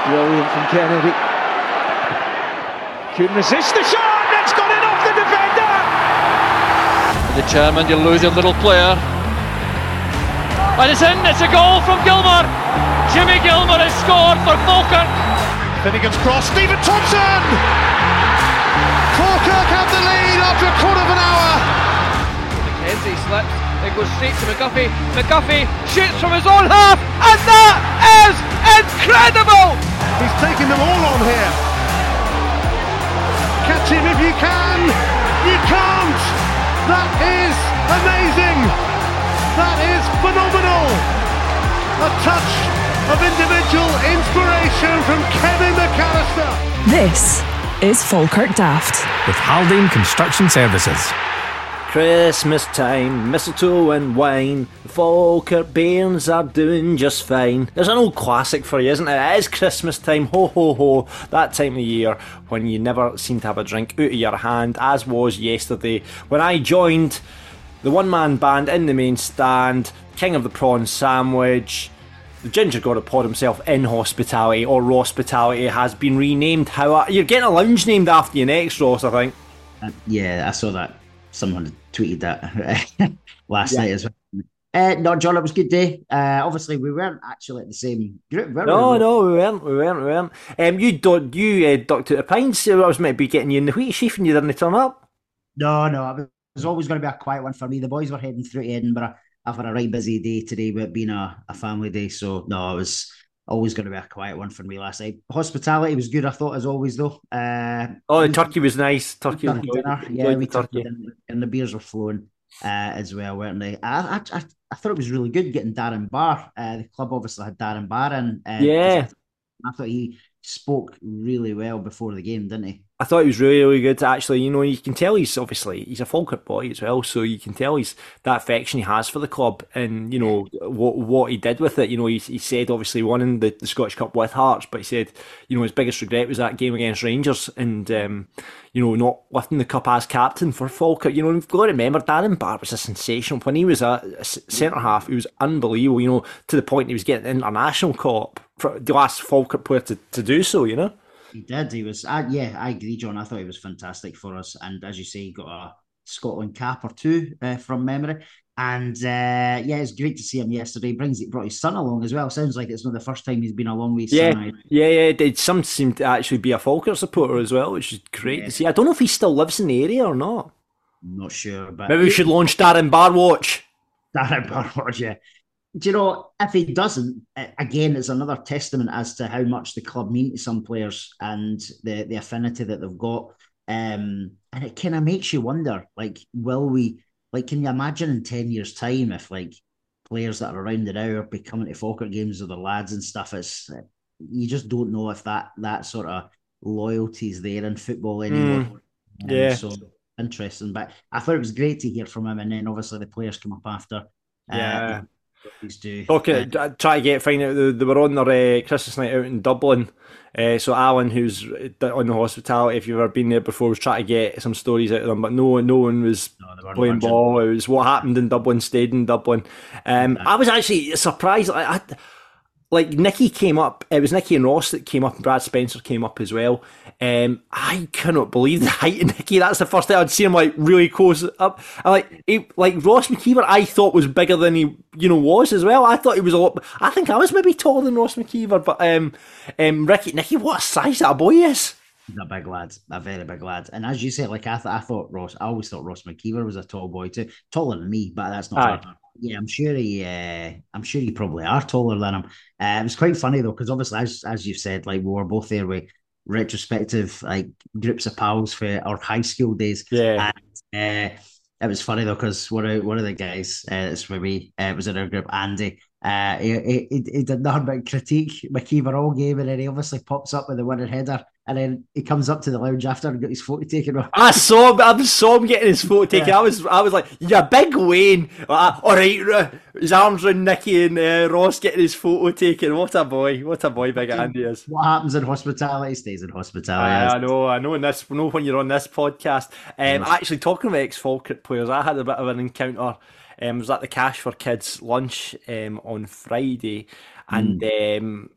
Brilliant from Kennedy. Couldn't resist the shot. It's got it off the defender. The chairman, you lose your little player. And it's in. It's a goal from Gilmour. Jimmy Gilmour has scored for Falkirk. Finnegan's cross. Stephen Thompson. Falkirk have the lead after a quarter of an hour. McKenzie slips. It goes straight to McGuffey. McGuffey shoots from his own half, and that is incredible! He's taking them all on here. Catch him if you can. You can't. That is amazing. That is phenomenal. A touch of individual inspiration from Kevin McAllister. This is Falkirk Daft with Haldane Construction Services. Christmas time, mistletoe and wine, the Falkirk bairns are doing just fine. There's an old classic for you, isn't it? It is Christmas time, ho ho ho, that time of year when you never seem to have a drink out of your hand, as was yesterday when I joined the one-man band in the main stand, King of the Prawn Sandwich. The ginger god of pod himself, In Hospitality, or Rospitality, has been renamed. You're getting a lounge named after you next, Ross, I think. Yeah, I saw that. Someone had tweeted that last night as well. No, John, it was a good day. Obviously, we weren't actually at the same group, were we? No, we weren't. You ducked out of Pines. I was meant to be getting you in the wheat sheaf and you didn't turn up. No, it was always going to be a quiet one for me. The boys were heading through to Edinburgh after a right busy day today, but being a family day. So, no, it was always going to be a quiet one for me last night. Hospitality was good, I thought, as always, though. The turkey was nice. Turkey dinner. Yeah, we turkey and the beers were flowing as well, weren't they? I thought it was really good getting Darren Barr. The club obviously had Darren Barr in. I thought he spoke really well before the game, didn't he? I thought he was really, really good, actually. You know, you can tell he's a Falkirk boy as well, so you can tell he's that affection he has for the club and, you know, what he did with it. You know, he said, obviously, winning the Scottish Cup with Hearts, but he said, you know, his biggest regret was that game against Rangers and, you know, not lifting the cup as captain for Falkirk. You know, you've got to remember, Darren Barr was a sensational. When he was a centre-half, he was unbelievable, you know, to the point he was getting international call-up for the last Falkirk player to do so, you know? He did. He was. I agree, John. I thought he was fantastic for us. And as you say, he got a Scotland cap or two from memory. And it's great to see him yesterday. Brought his son along as well. Sounds like it's not the first time he's been along with his son. Yeah. Some seem to actually be a Falkirk supporter as well, which is great to see. I don't know if he still lives in the area or not. I'm not sure, but maybe we should launch Darren Barr Watch. Darren Barr Watch, yeah. Do you know, if he doesn't, again, it's another testament as to how much the club mean to some players and the affinity that they've got. And it kind of makes you wonder, like, can you imagine in 10 years' time if, like, players that are around the now are becoming to Falkirk games with their lads and stuff? You just don't know if that sort of loyalty is there in football anymore. So interesting. But I thought it was great to hear from him, and then obviously the players come up after. Try to find out they were on their Christmas night out in Dublin. So Alan, who's on the Hospitality, if you've ever been there before, was trying to get some stories out of them, but no one was playing ball. It was what happened in Dublin stayed in Dublin. I was actually surprised. Like Nicky came up, it was Nicky and Ross that came up, and Brad Spencer came up as well. I cannot believe the height of Nicky. That's the first time I'd seen him like really close up. Like Ross McKeever, I thought was bigger than he, was as well. I thought he was a lot. I think I was maybe taller than Ross McKeever, but Nicky, what a size that boy is. He's a big lad, a very big lad. And as you said, like I always thought Ross McKeever was a tall boy too, taller than me, but that's not fair. Yeah, I'm sure you probably are taller than him. It was quite funny though, because obviously, as you've said, like we were both there with retrospective like groups of pals for our high school days. Yeah. And, it was funny though, because one of the guys, it's where we was in our group, Andy. He did nothing but critique McKeever all game, and then he obviously pops up with the winning header, and then he comes up to the lounge after and got his photo taken. I saw him getting his photo taken. I was like, "Yeah, big Wayne." All right, his arms around Nicky and Ross getting his photo taken. What a boy, big Andy is. What happens in hospitality stays in hospitality. I know. I know when you're on this podcast. Actually, talking about ex-Falkirk players, I had a bit of an encounter. I was at the Cash for Kids lunch on Friday, and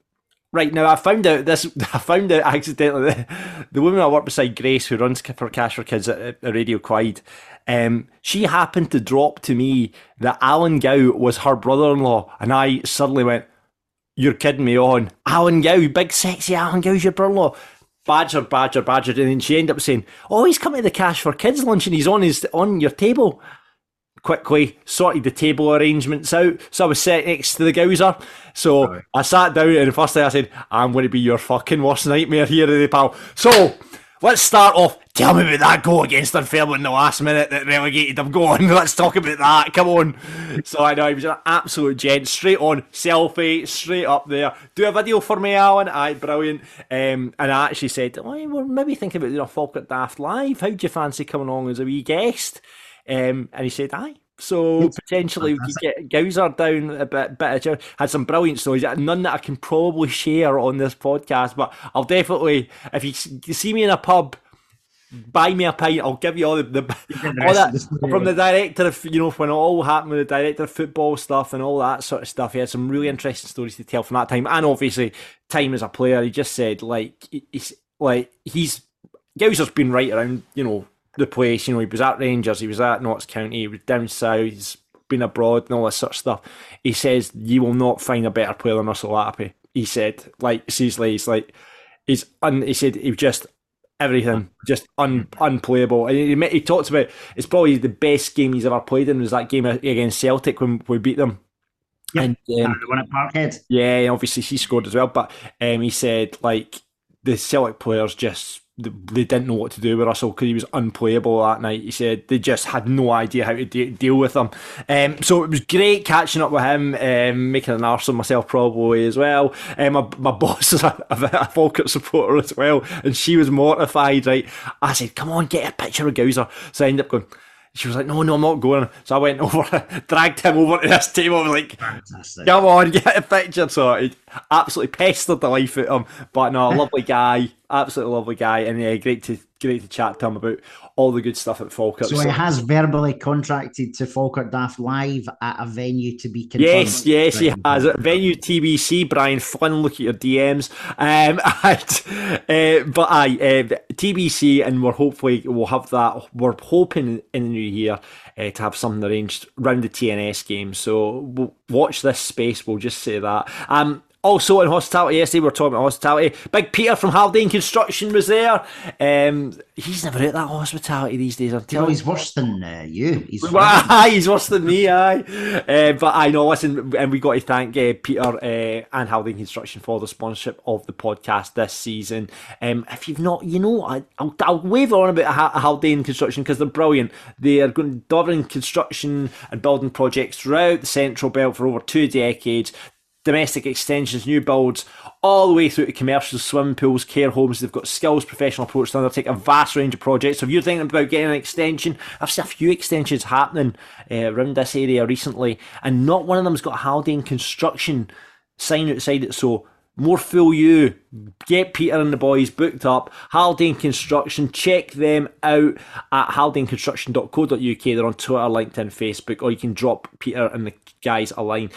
Right now, I found out accidentally the woman I work beside, Grace, who runs for Cash for Kids at Radio Clyde. She happened to drop to me that Alan Gow was her brother-in-law, and I suddenly went, "You're kidding me on. Alan Gow, big sexy Alan Gow's your brother-in-law." Badger, and then she ended up saying, "Oh, he's coming to the Cash for Kids lunch and he's on your table." Quickly sorted the table arrangements out, so I was sat next to the Gowser. So right. I sat down, and the first thing I said, "I'm going to be your fucking worst nightmare here, pal. So let's start off. Tell me about that goal against Dunfermline in the last minute that relegated them. Go on, let's talk about that. Come on." So I know he was an absolute gent. Straight on, selfie, straight up there. "Do a video for me, Alan." Aye, brilliant. And I actually said, "Oh, we're maybe thinking about doing a Falkirk Daft Live. How do you fancy coming along as a wee guest?" And he said, "Aye." So potentially we could get Gowser down a bit. Had some brilliant stories, none that I can probably share on this podcast, but I'll definitely, if you see me in a pub, buy me a pint. I'll give you all all that from the director of, when it all happened with the director of football stuff and all that sort of stuff. He had some really interesting stories to tell from that time, and obviously time as a player. He just said Gowser's been right around, the place. He was at Rangers, he was at Notts County, he was down south, he's been abroad and all this sort of stuff. He says you will not find a better player than Russell Latipi. He said, seriously, he said he was just everything, just unplayable. And he talks about it's probably the best game he's ever played in was that game against Celtic when we beat them. Yeah, and the one at Parkhead. Yeah, obviously he scored as well. But he said the Celtic players they didn't know what to do with Russell because he was unplayable that night. He said they just had no idea how to deal with him. So it was great catching up with him, making an arse of myself probably as well. My boss is a Falkirk supporter as well, and she was mortified, right? I said, "Come on, get a picture of Gowser." So I ended up going, she was like, no, I'm not going. So I went over, dragged him over to this table. I was like, fantastic. Come on, get a picture. So he absolutely pestered the life out of him. But no, lovely guy, absolutely lovely guy. And great to chat to him about all the good stuff at Falkirk. So he has verbally contracted to Falkirk Daft Live at a venue to be confirmed. Yes, he has. Venue TBC, Brian Flynn, look at your DMs. TBC, and we'll have that. We're hoping in the new year to have something arranged around the TNS game. So we'll watch this space, we'll just say that. Also in hospitality yesterday, we were talking about hospitality. Big Peter from Haldane Construction was there. He's never at that hospitality these days. He's worse than you. He's worse than me, aye. But I know, listen, and we got to thank Peter and Haldane Construction for the sponsorship of the podcast this season. If you've not, I'll wave on about Haldane Construction because they're brilliant. They are delivering construction and building projects throughout the Central Belt for over 2 decades. Domestic extensions, new builds, all the way through to commercial swimming pools, care homes. They've got skills professional approach to undertake a vast range of projects. So if you're thinking about getting an extension, I've seen a few extensions happening around this area recently, and not one of them's got a Haldane Construction sign outside it. So more fool you. Get Peter and the boys booked up. Haldane Construction, check them out at haldaneconstruction.co.uk. They're on Twitter, LinkedIn, Facebook, or you can drop Peter and the guys a line,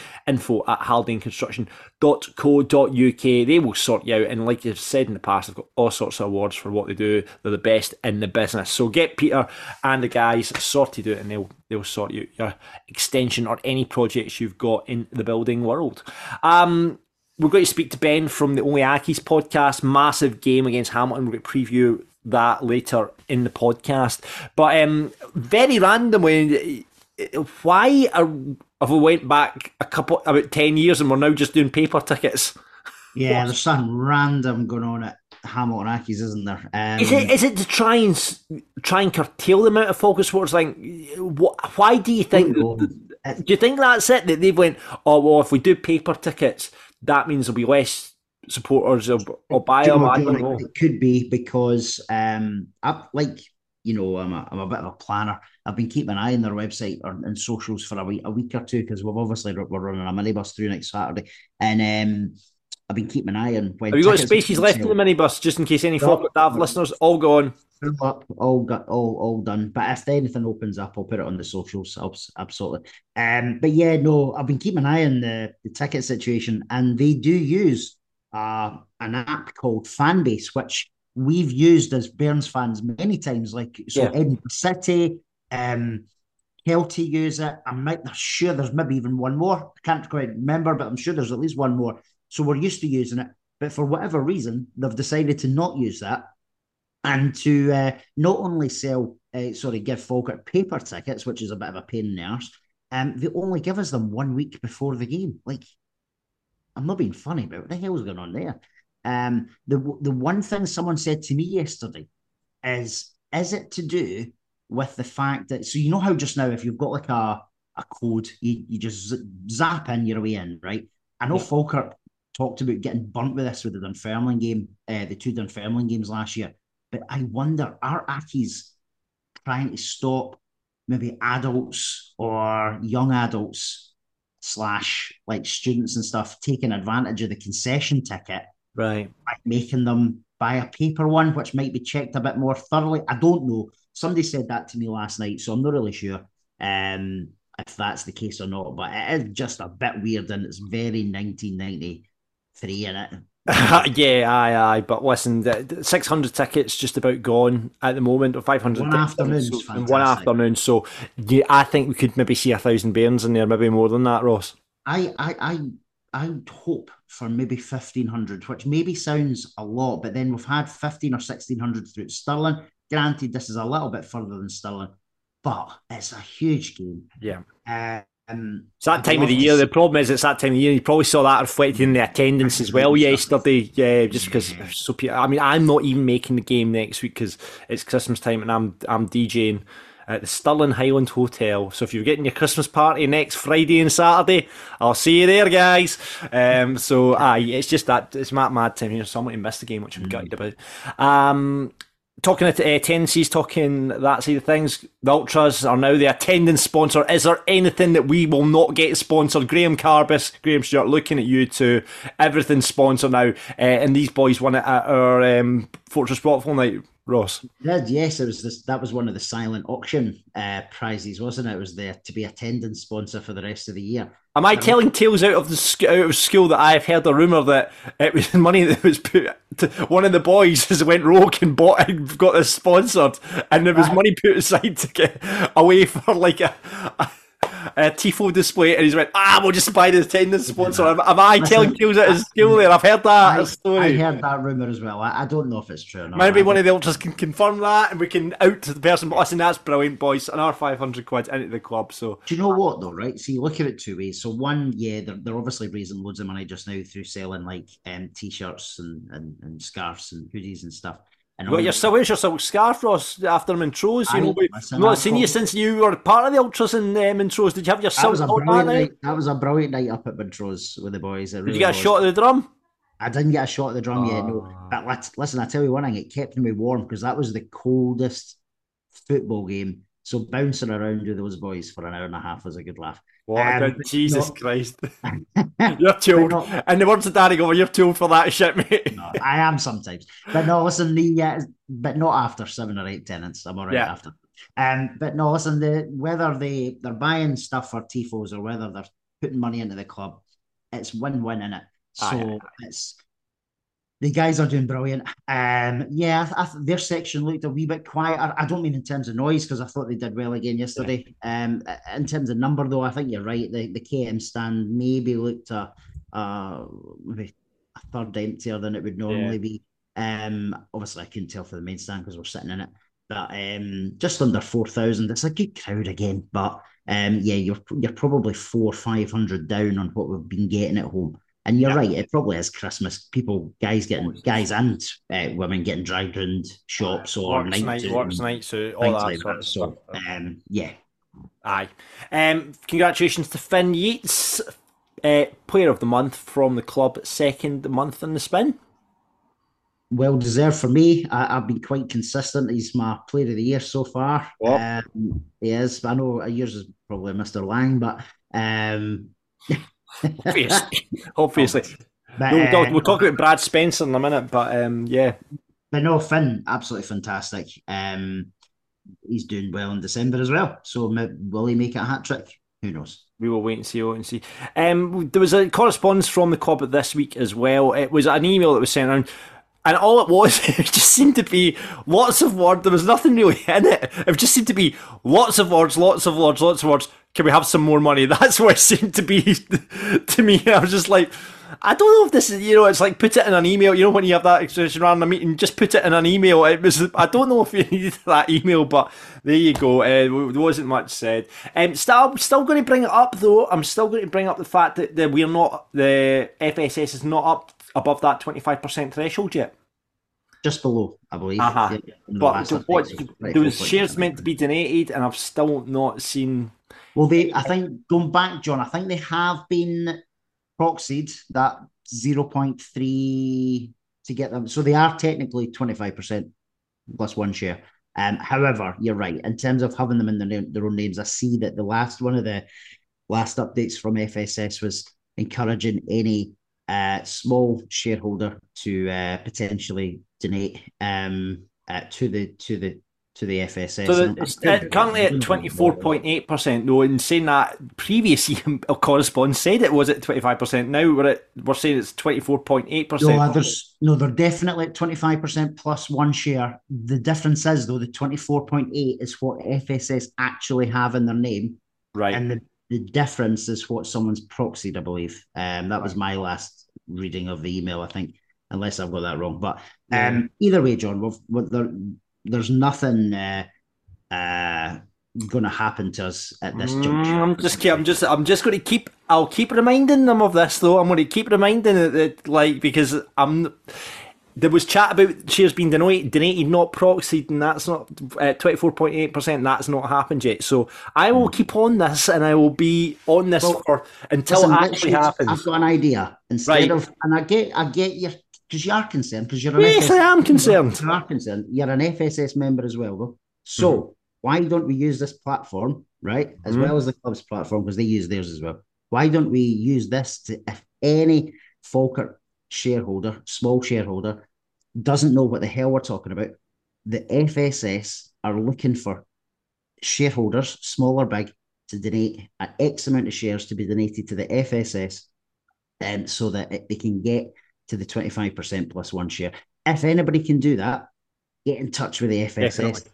info@haldaneconstruction.co.uk. They will sort you out, and like you've said in the past, they've got all sorts of awards for what they do. They're the best in the business. So get Peter and the guys sorted out, and they'll sort you out your extension or any projects you've got in the building world. We're going to speak to Ben from the Only Accies podcast. Massive game against Hamilton. We're going to preview that later in the podcast. But very randomly, why have we went back about 10 years and we're now just doing paper tickets? Yeah, there's something random going on at Hamilton Accies, isn't there? Is it to try and curtail the amount of focus sports? Why do you think? Do you think that's it? That they've went, oh well, if we do paper tickets, that means there'll be less supporters or buy them. I don't know. It could be because I'm a bit of a planner. I've been keeping an eye on their website and socials for a week or two because we're running a minibus through next Saturday, and I've been keeping an eye on when. Have you got spaces left in the minibus just in case any Falkirk Daft listeners? All gone. Up, all done. But if anything opens up, I'll put it on the socials. Absolutely. But yeah, no, I've been keeping an eye on the ticket situation, and they do use an app called Fanbase, which we've used as Burns fans many times. Edinburgh City, Kelty use it. I'm sure there's maybe even one more. I can't quite remember, but I'm sure there's at least one more. So we're used to using it. But for whatever reason, they've decided to not use that and to not only give Falkirk paper tickets, which is a bit of a pain in the arse, they only give us them 1 week before the game. I'm not being funny, but what the hell's going on there? The one thing someone said to me yesterday is it to do with the fact that, so you know how just now if you've got a code, you just zap in, you're away in, right? I know Falkirk talked about getting burnt with this with the Dunfermline game, the 2 Dunfermline games last year. But I wonder, are Accies trying to stop maybe adults or young adults / students and stuff taking advantage of the concession ticket, right, by making them buy a paper one, which might be checked a bit more thoroughly? I don't know. Somebody said that to me last night, so I'm not really sure if that's the case or not. But it is just a bit weird, and it's very 1993 in it. Yeah, aye. But listen, the 600 tickets just about gone at the moment, or 500 one tickets afternoon. One afternoon. So I think we could maybe see 1,000 Bairns in there, maybe more than that, Ross. I hope for maybe 1,500, which maybe sounds a lot, but then we've had 1,500 or 1,600 through Stirling. Granted, this is a little bit further than Stirling, but it's a huge game. Yeah. It's that time of the year. The problem is it's that time of the year. You probably saw that reflected in the attendance as well yesterday. Yeah, just because so people. I mean, I'm not even making the game next week because it's Christmas time and I'm DJing at the Stirling Highland Hotel. So if you're getting your Christmas party next Friday and Saturday, I'll see you there, guys. So it's just that it's mad time here. So I'm going to miss the game, which I'm gutted about. Talking tendencies, talking that side of things, the Ultras are now the attendance sponsor. Is there anything that we will not get sponsored? Graham Carbis, Graham Stewart, looking at you two. Everything's sponsored now. And these boys won it at our Fortress Brockville night, Ross. Yes, that was one of the silent auction prizes, wasn't it? It was there to be attendance sponsor for the rest of the year. Am I telling tales out of school that I've heard a rumour that it was money that was put to one of the boys has went rogue and got this sponsored, and there was money put aside to get away for a tifo display, and he's went, we'll just buy the attendance sponsor. Am I telling tales out of school there? I've heard that story. I heard that rumour as well. I don't know if it's true or not. Maybe one of the Ultras can confirm that, and we can out to the person. But listen, that's brilliant, boys. Another 500 quid into the club. So do you know what though? Right, see, look at it two ways. So one, they're obviously raising loads of money just now through selling t-shirts and scarves and hoodies and stuff. And where's your silk scarf, Ross, after Montrose? I've not seen you since you were part of the Ultras in Montrose. Did you have your silk that night? That was a brilliant night up at Montrose with the boys. Did you get a shot of the drum? I didn't get a shot of the drum yet, no. But listen, I tell you one thing, it kept me warm because that was the coldest football game. So bouncing around with those boys for an hour and a half was a good laugh. Jesus Christ. You're too old. And the words of Danny Glover, you're too old for that shit, mate. No, I am sometimes. But no, listen, but not after 7 or 8 tenants. I'm all right after. But no, listen, whether they're buying stuff for tifos or whether they're putting money into the club, it's win-win in it. So it's the guys are doing brilliant. Their section looked a wee bit quieter. I don't mean in terms of noise because I thought they did well again yesterday. In terms of number, though, I think you're right. The KM stand maybe looked maybe a third emptier than it would normally be. Obviously, I couldn't tell for the main stand because we're sitting in it. But just under 4,000. It's a good crowd again. But you're probably 400 or 500 down on what we've been getting at home. And you're right, it probably is Christmas. Guys and women getting dragged around shops or works nights out, all that sort of stuff. Aye. Congratulations to Finn Yates, Player of the Month from the club, second month in the spin. Well deserved for me. I've been quite consistent. He's my Player of the Year so far. He is. I know yours is probably Mr. Lang, but obviously. But, we'll talk about Brad Spencer in a minute, but But no, Finn, absolutely fantastic. He's doing well in December as well. So will he make it a hat-trick? who knows? We will wait and see. There was a correspondence from the club this week as well. It was an email that was sent around, and all it was, it just seemed to be lots of words. There was nothing really in it. It just seemed to be lots of words. Can we have some more money? That's what it seemed to be to me. I was just like, I don't know if this is, it's like put it in an email. When you have that expression around a meeting, just put it in an email. I don't know if you needed that email, but there you go. There wasn't much said. Still going to bring it up though. I'm still going to bring up the fact that the FSS is not up above that 25% threshold yet. Just below, I believe. Uh-huh. But there was shares meant to be donated, and I've still not seen. Well, I think, going back, John, I think they have been proxied that 0.3 to get them. So they are technically 25% plus one share. However, you're right. In terms of having them in their own names, I see that one of the last updates from FSS was encouraging any small shareholder to potentially donate to the FSS. So it's currently at 24.8%, though. In saying that, previous correspondence said it was at 25%. Now we're saying it's 24.8%. No, they're definitely at 25% plus one share. The difference is, though, the 24.8 is what FSS actually have in their name, right? And the difference is what someone's proxied, I believe. That was my last reading of the email, I think, unless I've got that wrong. But either way, John, there's nothing going to happen to us at this juncture. I'm just going to keep. I'll keep reminding them of this, though. I'm going to keep reminding it, because there was chat about shares being donated, not proxied, and that's not 24.8%. That's not happened yet. So I will keep on this, and I will be on this until it actually happens. I've got an idea. Instead of, and I get your. Because you are concerned, because you're an yes, I am concerned. You are concerned. You're an FSS member as well, though. So why don't we use this platform, right, as well as the club's platform, because they use theirs as well? Why don't we use this to, if any Falkirk shareholder, small shareholder, doesn't know what the hell we're talking about, the FSS are looking for shareholders, small or big, to donate an X amount of shares to be donated to the FSS, so that they can get to the 25% plus one share. If anybody can do that, get in touch with the FSS. Definitely.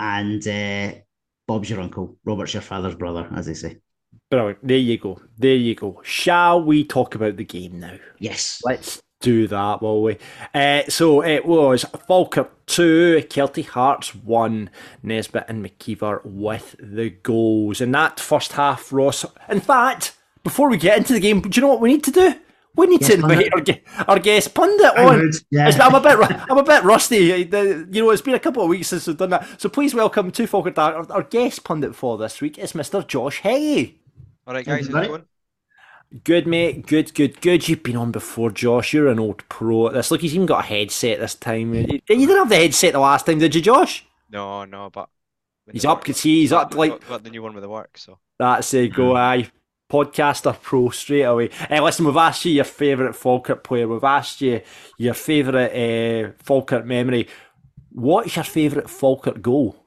And Bob's your uncle, Robert's your father's brother, as they say. Brilliant. There you go. Shall we talk about the game now? Yes. Let's do that, will we? So it was Falkirk 2, Kelty Hearts 1, Nesbitt and McKeever with the goals. In that first half, Ross, in fact, before we get into the game, do you know what we need to do? We need to invite our guest pundit on. I'm a bit rusty. It's been a couple of weeks since we've done that. So please welcome to Falkirk Dark. Our guest pundit for this week is Mr. Josh Heggie. All right, guys, how's it going? Good, mate. Good. You've been on before, Josh. You're an old pro at this. Look, he's even got a headset this time. You didn't have the headset the last time, did you, Josh? No, but he's up. He's up. Got the new one with the work. So that's it. Go, aye. Podcaster pro straight away. Listen, we've asked you your favourite Falkirk player. We've asked you your favourite Falkirk memory. What's your favourite Falkirk goal?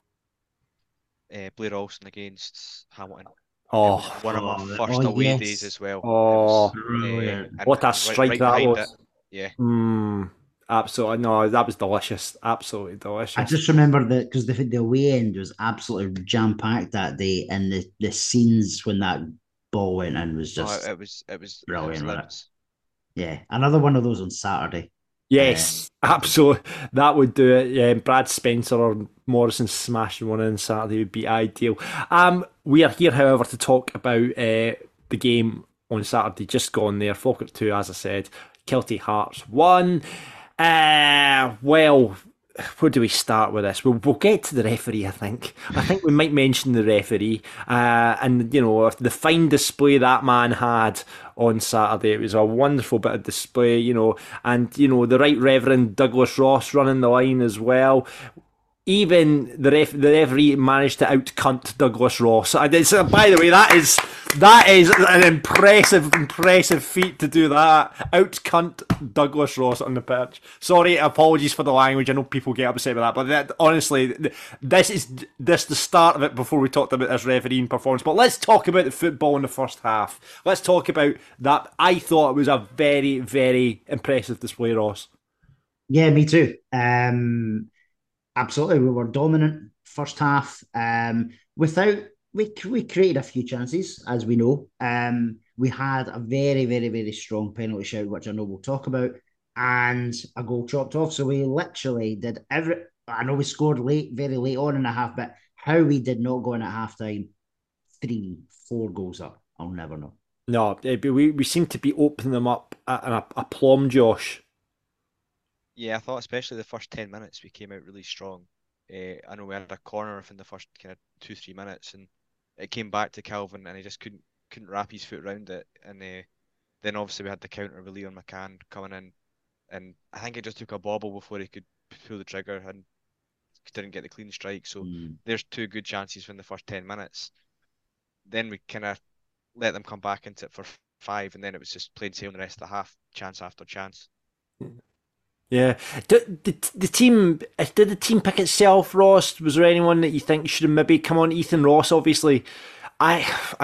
Blair Olsen against Hamilton. One of my first away days as well. What a strike that was. Yeah. Absolutely. No, that was delicious. Absolutely delicious. I just remember that because the away end was absolutely jam-packed that day, and the scenes when that ball went in was just it was brilliant. Yeah, another one of those on Saturday. Yes, absolutely. That would do it. Yeah, Brad Spencer or Morrison smashing one in Saturday would be ideal. We are here, however, to talk about the game on Saturday. Just gone there. Falkirk 2, as I said. Kelty Hearts 1. Well, where do we start with this? We'll get to the referee, I think. I think we might mention the referee. And, the fine display that man had on Saturday. It was a wonderful bit of display, and, the Right Reverend Douglas Ross running the line as well. Even the referee managed to out-cunt Douglas Ross. By the way, that is That is an impressive feat to do that. Out cunt Douglas Ross on the pitch. Sorry, apologies for the language. I know people get upset with that, but honestly, this is the start of it before we talked about this refereeing performance. But let's talk about the football in the first half. Let's talk about that. I thought it was a very, very impressive display, Ross. Yeah, me too. Absolutely, we were dominant first half. We created a few chances, as we know. We had a very, very, very strong penalty shout, which I know we'll talk about, and a goal chopped off. So we literally did I know we scored very late on in the half, but how we did not go in at halftime 3-4 goals up, I'll never know. No, we seem to be opening them up at an aplomb, Josh. Yeah, I thought especially the first 10 minutes we came out really strong. I know we had a corner in the first kind of 2-3 minutes, and it came back to Calvin, and he just couldn't wrap his foot around it. And then obviously we had the counter with Leon McCann coming in, and I think it just took a bobble before he could pull the trigger and didn't get the clean strike. So there's 2 good chances in the first 10 minutes. Then we kind of let them come back into it for 5, and then it was just plain sailing the rest of the half, chance after chance. Yeah. Did the team pick itself, Ross? Was there anyone that you think should have maybe come on? Ethan Ross, obviously. We'll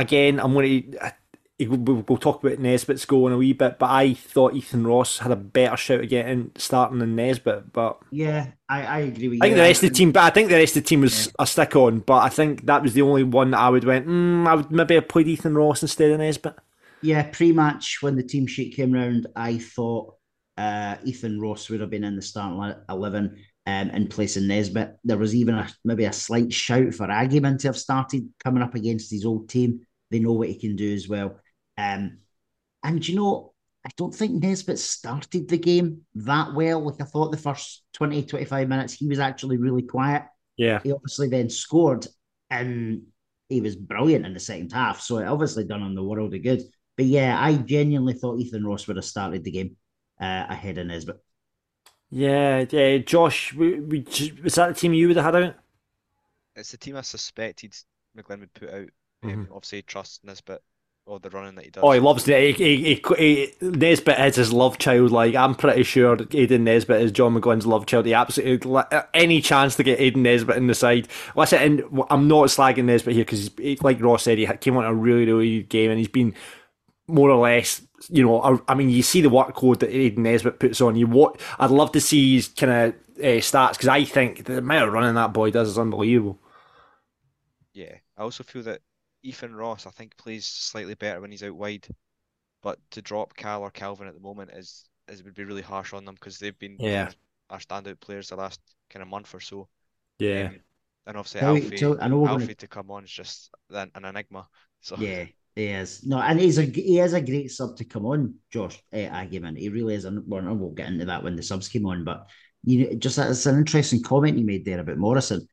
talk about Nesbitt's goal in a wee bit, but I thought Ethan Ross had a better shout of starting than Nesbitt. But yeah, I agree with you. I think the rest of the team was a stick on, but I think that was the only one that I would I would maybe have played Ethan Ross instead of Nesbitt. Yeah, pre-match when the team sheet came round, I thought Ethan Ross would have been in the starting 11 in place of Nesbitt. There was even maybe a slight shout for Agyeman to have started coming up against his old team. They know what he can do as well. And you know, I don't think Nesbitt started the game that well. Like I thought the first 20-25 minutes, he was actually really quiet. Yeah. He obviously then scored and he was brilliant in the second half. So it obviously done him the world of good. But yeah, I genuinely thought Ethan Ross would have started the game ahead of Nesbitt. Yeah. Josh, was that the team you would have had out? It's the team I suspected McGlynn would put out. Obviously, trusts Nesbitt, all the running that he does. Oh, he loves it. Nesbitt is his love child. Like, I'm pretty sure Aidan Nesbitt is John McGlynn's love child. He absolutely any chance to get Aidan Nesbitt in the side. Listen, and I'm not slagging Nesbitt here because, like Ross said, he came on a really, really good game, and he's been more or less, you know, I mean, you see the workload that Aidan Nesbitt puts on. I'd love to see his kind of stats, because I think the amount of running that boy does is unbelievable. Yeah, I also feel that Ethan Ross, I think, plays slightly better when he's out wide, but to drop Cal or Calvin at the moment would be really harsh on them, because they've been our standout players the last kind of month or so. Yeah, and obviously Alfie to come on is just an enigma. So yeah. He is. No, and he is a great sub to come on, Josh Agyeman. He really is. And we'll get into that when the subs came on. But just it's an interesting comment you made there about Morrison.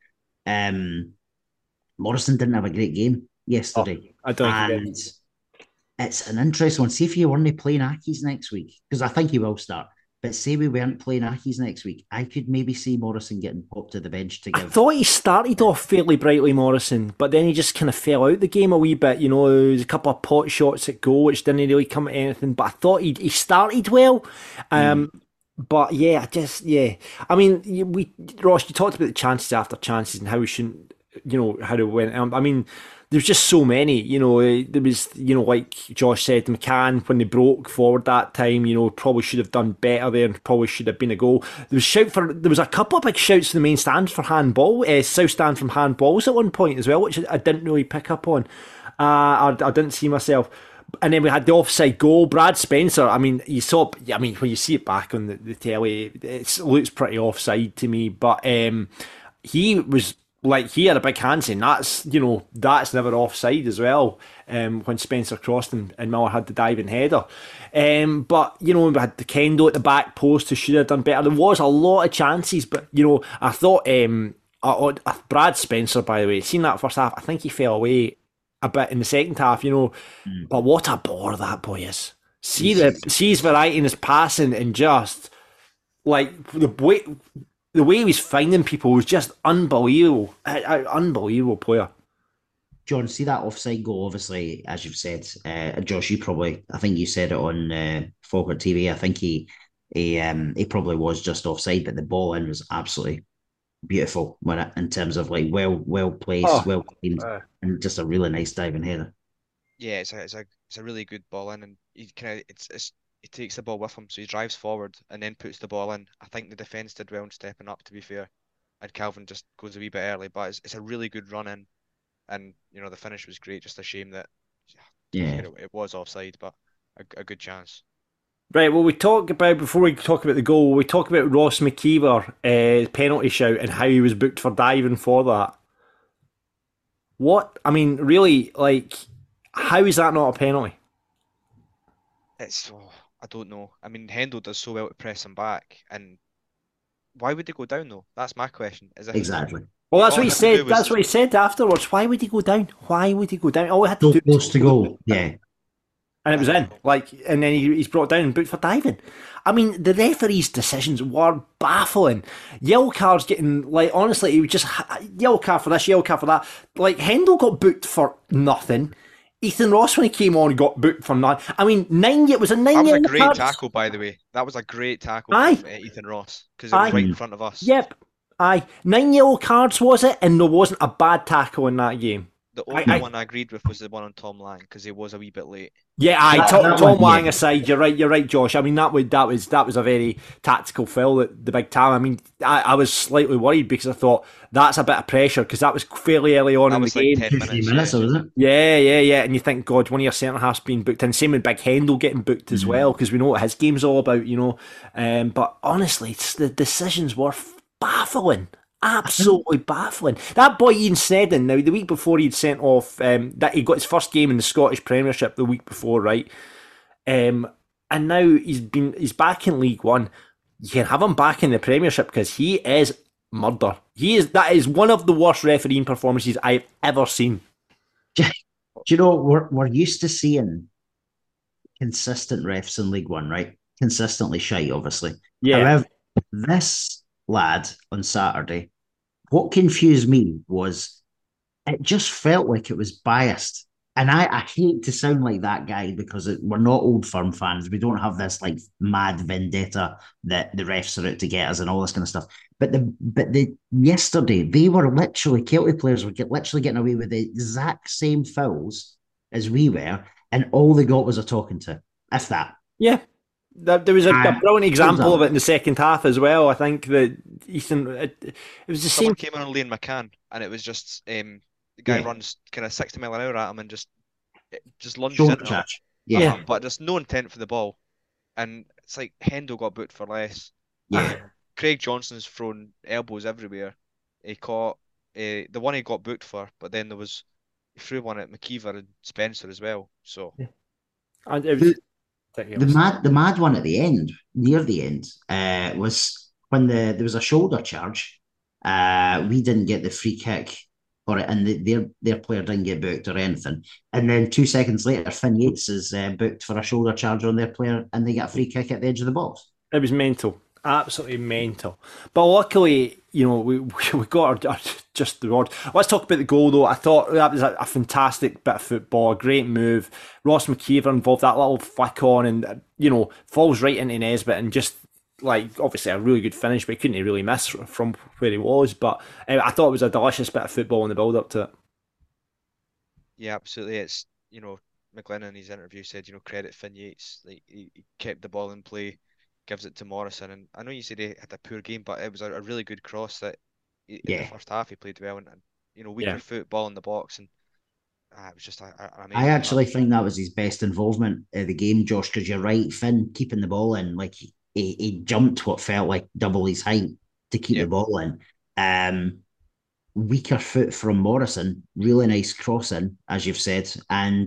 Morrison didn't have a great game yesterday. I don't and it's an interesting one. See if you weren't playing Aki's next week, because I think he will start. But say we weren't playing Aki's next week, I could maybe see Morrison getting popped to the bench to give. I thought he started off fairly brightly, Morrison, but then he just kind of fell out the game a wee bit. You know, there was a couple of pot shots at goal, which didn't really come to anything. But I thought he started well. But yeah, I mean, Ross, you talked about the chances after chances and how we shouldn't, you know, how it went. I mean, there's just so many, you know. There was, you know, like Josh said, McCann, when they broke forward that time, you know, probably should have done better there and probably should have been a goal. There was a couple of big shouts to the main stand for handball, south stand from handballs at one point as well, which I didn't really pick up on. I didn't see myself. And then we had the offside goal. Brad Spencer, I mean, when you see it back on the telly, it looks pretty offside to me, but he was, like, he had a big hand saying that's never offside as well, when Spencer crossed and Miller had the diving header. But, you know, we had the Kendo at the back post who should have done better. There was a lot of chances, but, you know, I thought Brad Spencer, by the way, seen that first half, I think he fell away a bit in the second half, you know. But what a bore that boy is. See his variety in his passing, and just, like, the way he was finding people was just unbelievable. Unbelievable player. John, see that offside goal, obviously, as you've said, Josh, I think you said it on Falkirk TV. I think he probably was just offside, but the ball in was absolutely beautiful in terms of like well placed, well cleaned, and just a really nice diving header. Yeah, it's a really good ball in, and he takes the ball with him, so he drives forward and then puts the ball in. I think the defence did well in stepping up, to be fair, and Calvin just goes a wee bit early, but it's a really good run in, and the finish was great. Just a shame that it was offside, but a good chance. Right, well, before we talk about the goal, we talk about Ross McKeever penalty shout and how he was booked for diving for that. What? I mean, really, like, how is that not a penalty? I don't know. I mean, Hendo does so well to press him back, and why would they go down though? That's my question. Exactly. Well, that's what he said. That's what he said afterwards. Why would he go down? Why would he go down? All he had to do was to go. Yeah. And it was in, and then he's brought down and booked for diving. I mean, the referee's decisions were baffling. Yellow cards getting, honestly, he was just yellow card for this, yellow card for that. Hendo got booked for nothing. Ethan Ross, when he came on, got booked for nothing. I mean, it was a 9 That was yellow a great cards. tackle, by the way. That was a great tackle from Ethan Ross, because it was right in front of us. Yep. 9 yellow cards, was it? And there wasn't a bad tackle in that game. The only one I agreed with was the one on Tom Lang, because he was a wee bit late. Yeah, Tom Lang aside, you're right, Josh. I mean, that was a very tactical foul at the big time. I mean, I was slightly worried because I thought that's a bit of pressure, because that was fairly early on in the game. 10 minutes, was it? Yeah. And you think, God, one of your centre halves being booked, and same with Big Hendo getting booked as well, because we know what his game's all about, But honestly, the decisions were baffling. Absolutely baffling. That boy Ian Sneddon, now the week before he'd sent off, that he got his first game in the Scottish Premiership the week before, right? And now he's back in League One. You can have him back in the Premiership because he is murder. That is one of the worst refereeing performances I've ever seen. Do you know, we're used to seeing consistent refs in League One, right? Consistently shite, obviously. Yeah. However, this lad on Saturday, what confused me was it just felt like it was biased. And I hate to sound like that guy because we're not Old Firm fans. We don't have this mad vendetta that the refs are out to get us and all this kind of stuff. But yesterday, they were literally, Kelty players were literally getting away with the exact same fouls as we were, and all they got was a talking to, if that. Yeah. There was a brilliant example of it in the second half as well. I think that Ethan, it was the Someone same. came on Liam McCann, and it was just the guy runs kind of 60 mile an hour at him and just lunges into him. Yeah. But there's no intent for the ball, and it's like Hendo got booked for less. Yeah. Craig Johnson's thrown elbows everywhere. He caught the one he got booked for, but then he threw one at McKeever and Spencer as well. So. And it was, the mad one at the end, near the end, was when there was a shoulder charge. We didn't get the free kick for it, and their player didn't get booked or anything. And then 2 seconds later, Finn Yates is booked for a shoulder charge on their player, and they get a free kick at the edge of the box. It was mental. Absolutely mental. But luckily, we got our just the rod. Let's talk about the goal, though. I thought that was a fantastic bit of football, a great move. Ross McKeever involved that little flick on and, falls right into Nesbitt and just, obviously a really good finish, but he couldn't really miss from where he was. But I thought it was a delicious bit of football in the build-up to it. Yeah, absolutely. It's, McGlynn in his interview said, credit Finn Yates. He kept the ball in play, gives it to Morrison, and I know you said he had a poor game, but it was a really good cross that in the first half he played well, and weaker foot, ball in the box, and it was just amazing. I actually think that was his best involvement in the game, Josh, because you're right, Finn keeping the ball in, he jumped what felt like double his height to keep the ball in. Weaker foot from Morrison, really nice crossing, as you've said, and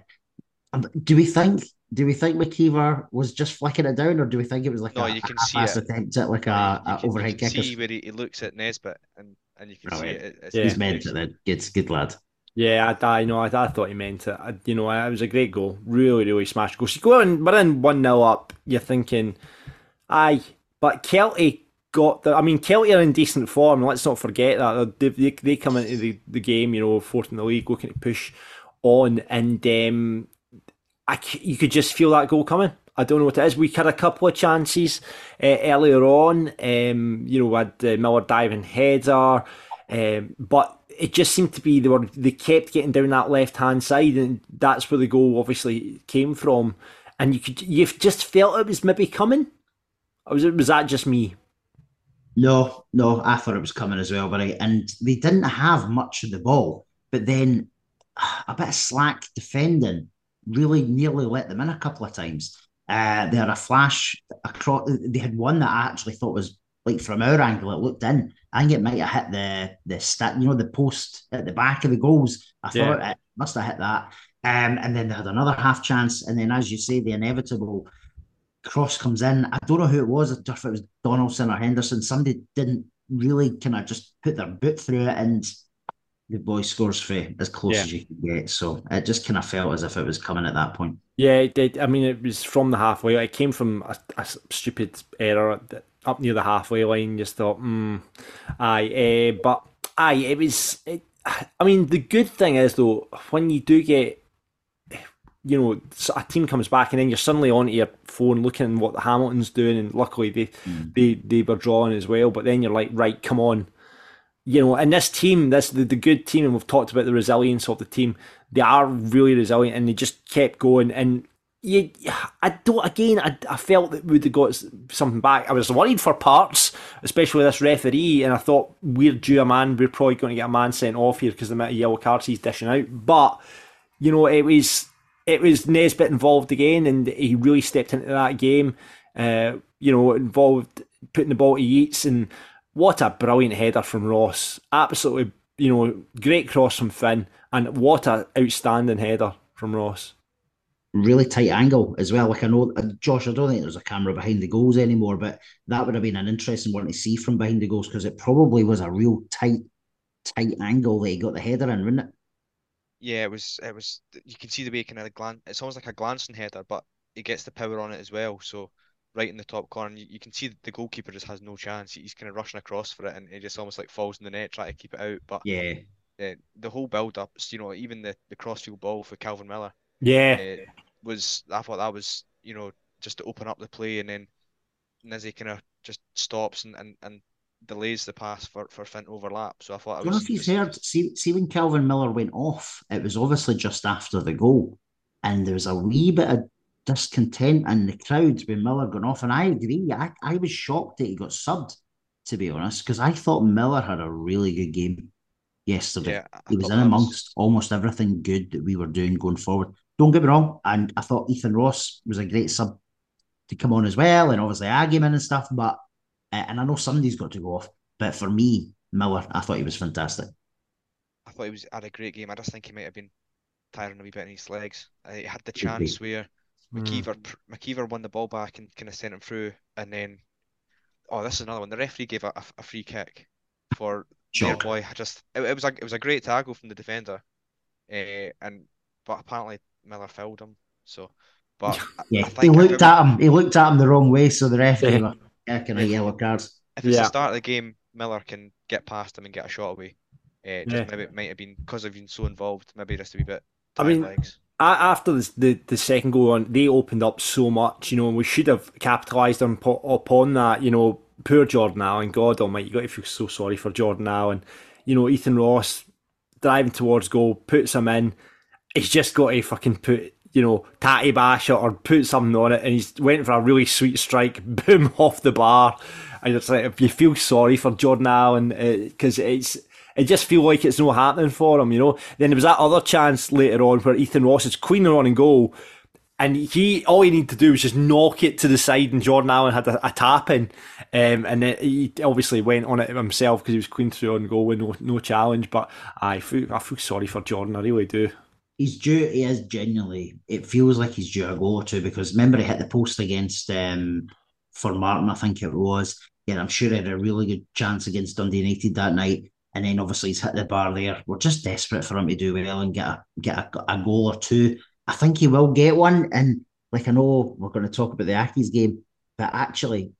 do we think McKeever was just flicking it down, or do we think it was you can see it. attempt at a overhead kick? You can see where he looks at Nesbitt, and you can see it. He's meant it then. Good lad. Yeah, I thought he meant it. It was a great goal. Really, really smashed goal. So we're in 1-0 up. You're thinking, aye, but Kelty got the. I mean, Kelty are in decent form. Let's not forget that they come into the game, fourth in the league, looking to push on, and you could just feel that goal coming. I don't know what it is. We had a couple of chances earlier on. We had Miller diving header, but it just seemed to be they kept getting down that left hand side, and that's where the goal obviously came from. And you just felt it was maybe coming. Or was that just me? No, I thought it was coming as well, and they didn't have much of the ball, but then a bit of slack defending really nearly let them in a couple of times. They had a flash across. They had one that I actually thought was like from our angle. It looked in. I think it might have hit the post at the back of the goals. I thought it must have hit that. And then they had another half chance. And then, as you say, the inevitable cross comes in. I don't know who it was. I don't know if it was Donaldson or Henderson. Somebody didn't really kind of just put their boot through it, and the boy scores for as close as you can get. So it just kind of felt as if it was coming at that point. Yeah, it did. I mean, it was from the halfway. It came from a stupid error up near the halfway line. Just thought, it was. I mean, the good thing is though, when you do get, a team comes back and then you're suddenly onto your phone looking at what the Hamilton's doing, and luckily they were drawing as well. But then you're like, right, come on. And this team, the good team, and we've talked about the resilience of the team, they are really resilient, and they just kept going. And I felt that we'd have got something back. I was worried for parts, especially with this referee, and I thought we're due a man. We're probably going to get a man sent off here because the amount of yellow cards he's dishing out. But it was Nesbitt involved again, and he really stepped into that game. Involved putting the ball to Yeats, and what a brilliant header from Ross. Absolutely, great cross from Finn, and what a outstanding header from Ross. Really tight angle as well. Like, I know, Josh, I don't think there's a camera behind the goals anymore, but that would have been an interesting one to see from behind the goals, because it probably was a real tight angle that he got the header in, wouldn't it? Yeah, it was. You can see the way kind of glance. It's almost like a glancing header, but he gets the power on it as well. So right in the top corner, you can see the goalkeeper just has no chance. He's kind of rushing across for it, and he just almost like falls in the net, trying to keep it out. But the whole build up, even the crossfield ball for Calvin Miller, I thought that was just to open up the play, and then Nizzy kind of just stops and delays the pass for Finn to overlap. So I thought, I don't know if you've heard, see when Calvin Miller went off, it was obviously just after the goal, and there was a wee bit of discontent in the crowd when Miller got off, and I agree. I was shocked that he got subbed, to be honest, because I thought Miller had a really good game yesterday. Yeah, he was in amongst almost everything good that we were doing going forward. Don't get me wrong, and I thought Ethan Ross was a great sub to come on as well, and obviously Agyeman and stuff, but and I know somebody's got to go off, but for me, Miller, I thought he was fantastic. I thought he had a great game. I just think he might have been tiring a wee bit in his legs. He had the chance where McKeever won the ball back and kind of sent him through, and then this is another one. The referee gave a free kick for their boy. It was a great tackle from the defender, but apparently Miller fouled him. So, but he looked at him. He looked at him the wrong way, so the referee were kicking a yellow cards. If it's the start of the game, Miller can get past him and get a shot away. Maybe it might have been because of being so involved. Maybe just a wee bit. Legs. After the second goal on, they opened up so much, and we should have capitalised upon that. Poor Jordan Allen, God Almighty, you got to feel so sorry for Jordan Allen. Ethan Ross driving towards goal, puts him in. He's just got to fucking put, tatty bash it or put something on it, and he's went for a really sweet strike, boom, off the bar. And it's like, if you feel sorry for Jordan Allen, because it just feels like it's not happening for him, Then there was that other chance later on where Ethan Ross is queening on and goal, and all he needed to do was just knock it to the side, and Jordan Allen had a tap in, and then he obviously went on it himself because he was queen through on goal with no challenge. But I feel sorry for Jordan, I really do. He's due. He is genuinely. It feels like he's due a goal or two, because remember he hit the post against for Martin, I think it was. Yeah, I'm sure he had a really good chance against Dundee United that night, and then obviously he's hit the bar there. We're just desperate for him to do well and get a goal or two. I think he will get one, and I know we're going to talk about the Accies game, but actually,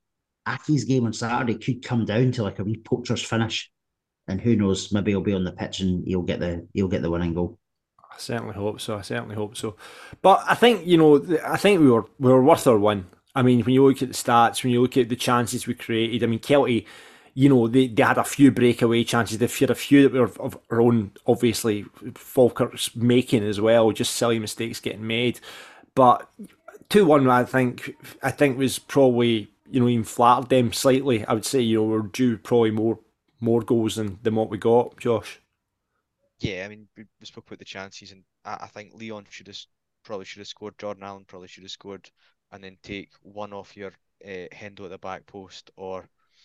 Aki's game on Saturday could come down to like a wee poacher's finish, and who knows, maybe he'll be on the pitch and he'll get the winning goal. I certainly hope so. But I think we were worth our win. I mean, when you look at the stats, when you look at the chances we created, I mean, Kelty, they had a few breakaway chances. They had a few that were of our own, obviously, Falkirk's making as well, just silly mistakes getting made. But 2-1, I think was probably, even flattered them slightly. I would say, we're due probably more goals than what we got, Josh. Yeah, I mean, we spoke about the chances, and I think Leon probably should have scored. Jordan Allen probably should have scored, and then take one off your Hendo at the back post, or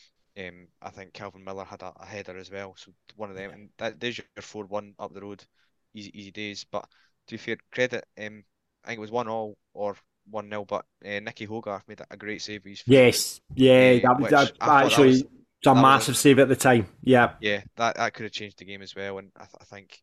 I think Calvin Miller had a header as well. So one of them, and there's your 4-1 up the road, easy days. But to be fair, credit, I think it was 1-1 or 1-0, but Nicky Hogarth made a great save. Yes, that was a massive save at the time. Yeah, that could have changed the game as well. And I think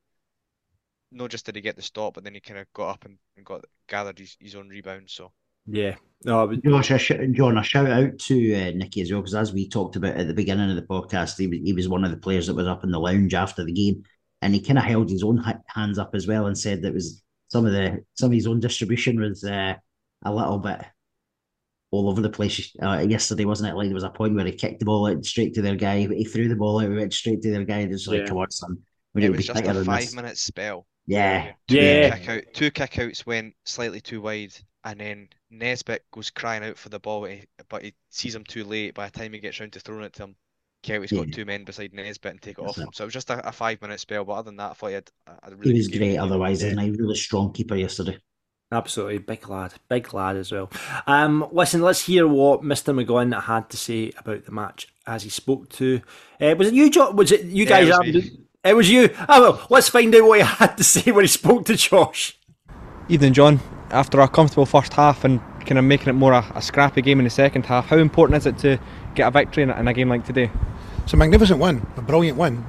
not just did he get the stop, but then he kind of got up and gathered his own rebound. So yeah, no, Josh, John, a shout out to Nicky as well, because as we talked about at the beginning of the podcast, he was one of the players that was up in the lounge after the game, and he kind of held his own hands up as well and said that was some of his own distribution was a little bit all over the place yesterday, wasn't it? Like there was a point where he kicked the ball out straight to their guy, he threw the ball out, went straight to their guy, and it's like, come on, son. It was just a 5-minute spell. Yeah. Two kickouts went slightly too wide, and then Nesbitt goes crying out for the ball, but he sees him too late. By the time he gets round to throwing it to him, Kelty's got two men beside Nesbitt and take it off him. So it was just a 5-minute spell, but other than that, I thought he had a really he was great otherwise, isn't he? Really strong keeper yesterday. Absolutely, big lad as well. Listen, let's hear what Mr. McGlynn had to say about the match as he spoke to. Was it you, Josh? Was it you guys? It was you. Oh well, let's find out what he had to say when he spoke to Josh. Evening, John. After a comfortable first half and kind of making it more a scrappy game in the second half, how important is it to get a victory in a game like today? It's a magnificent win, a brilliant win.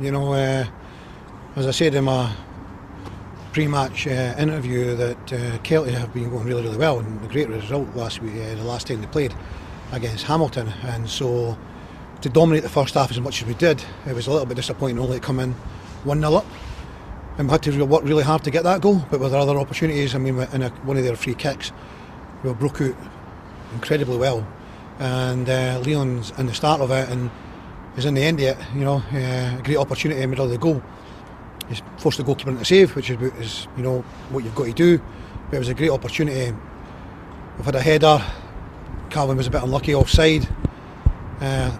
As I said in my pre-match interview, that Kelty have been going really, really well, and a great result last week, the last time they played against Hamilton, and so to dominate the first half as much as we did, it was a little bit disappointing only to come in 1-0 up, and we had to work really hard to get that goal. But with our other opportunities, I mean, in one of their free kicks, we broke out incredibly well, and Leon's in the start of it and is in the end of it, a great opportunity in the middle of the goal. He's forced the goalkeeper into save, which is what you've got to do. But it was a great opportunity. We've had a header. Calvin was a bit unlucky offside. I've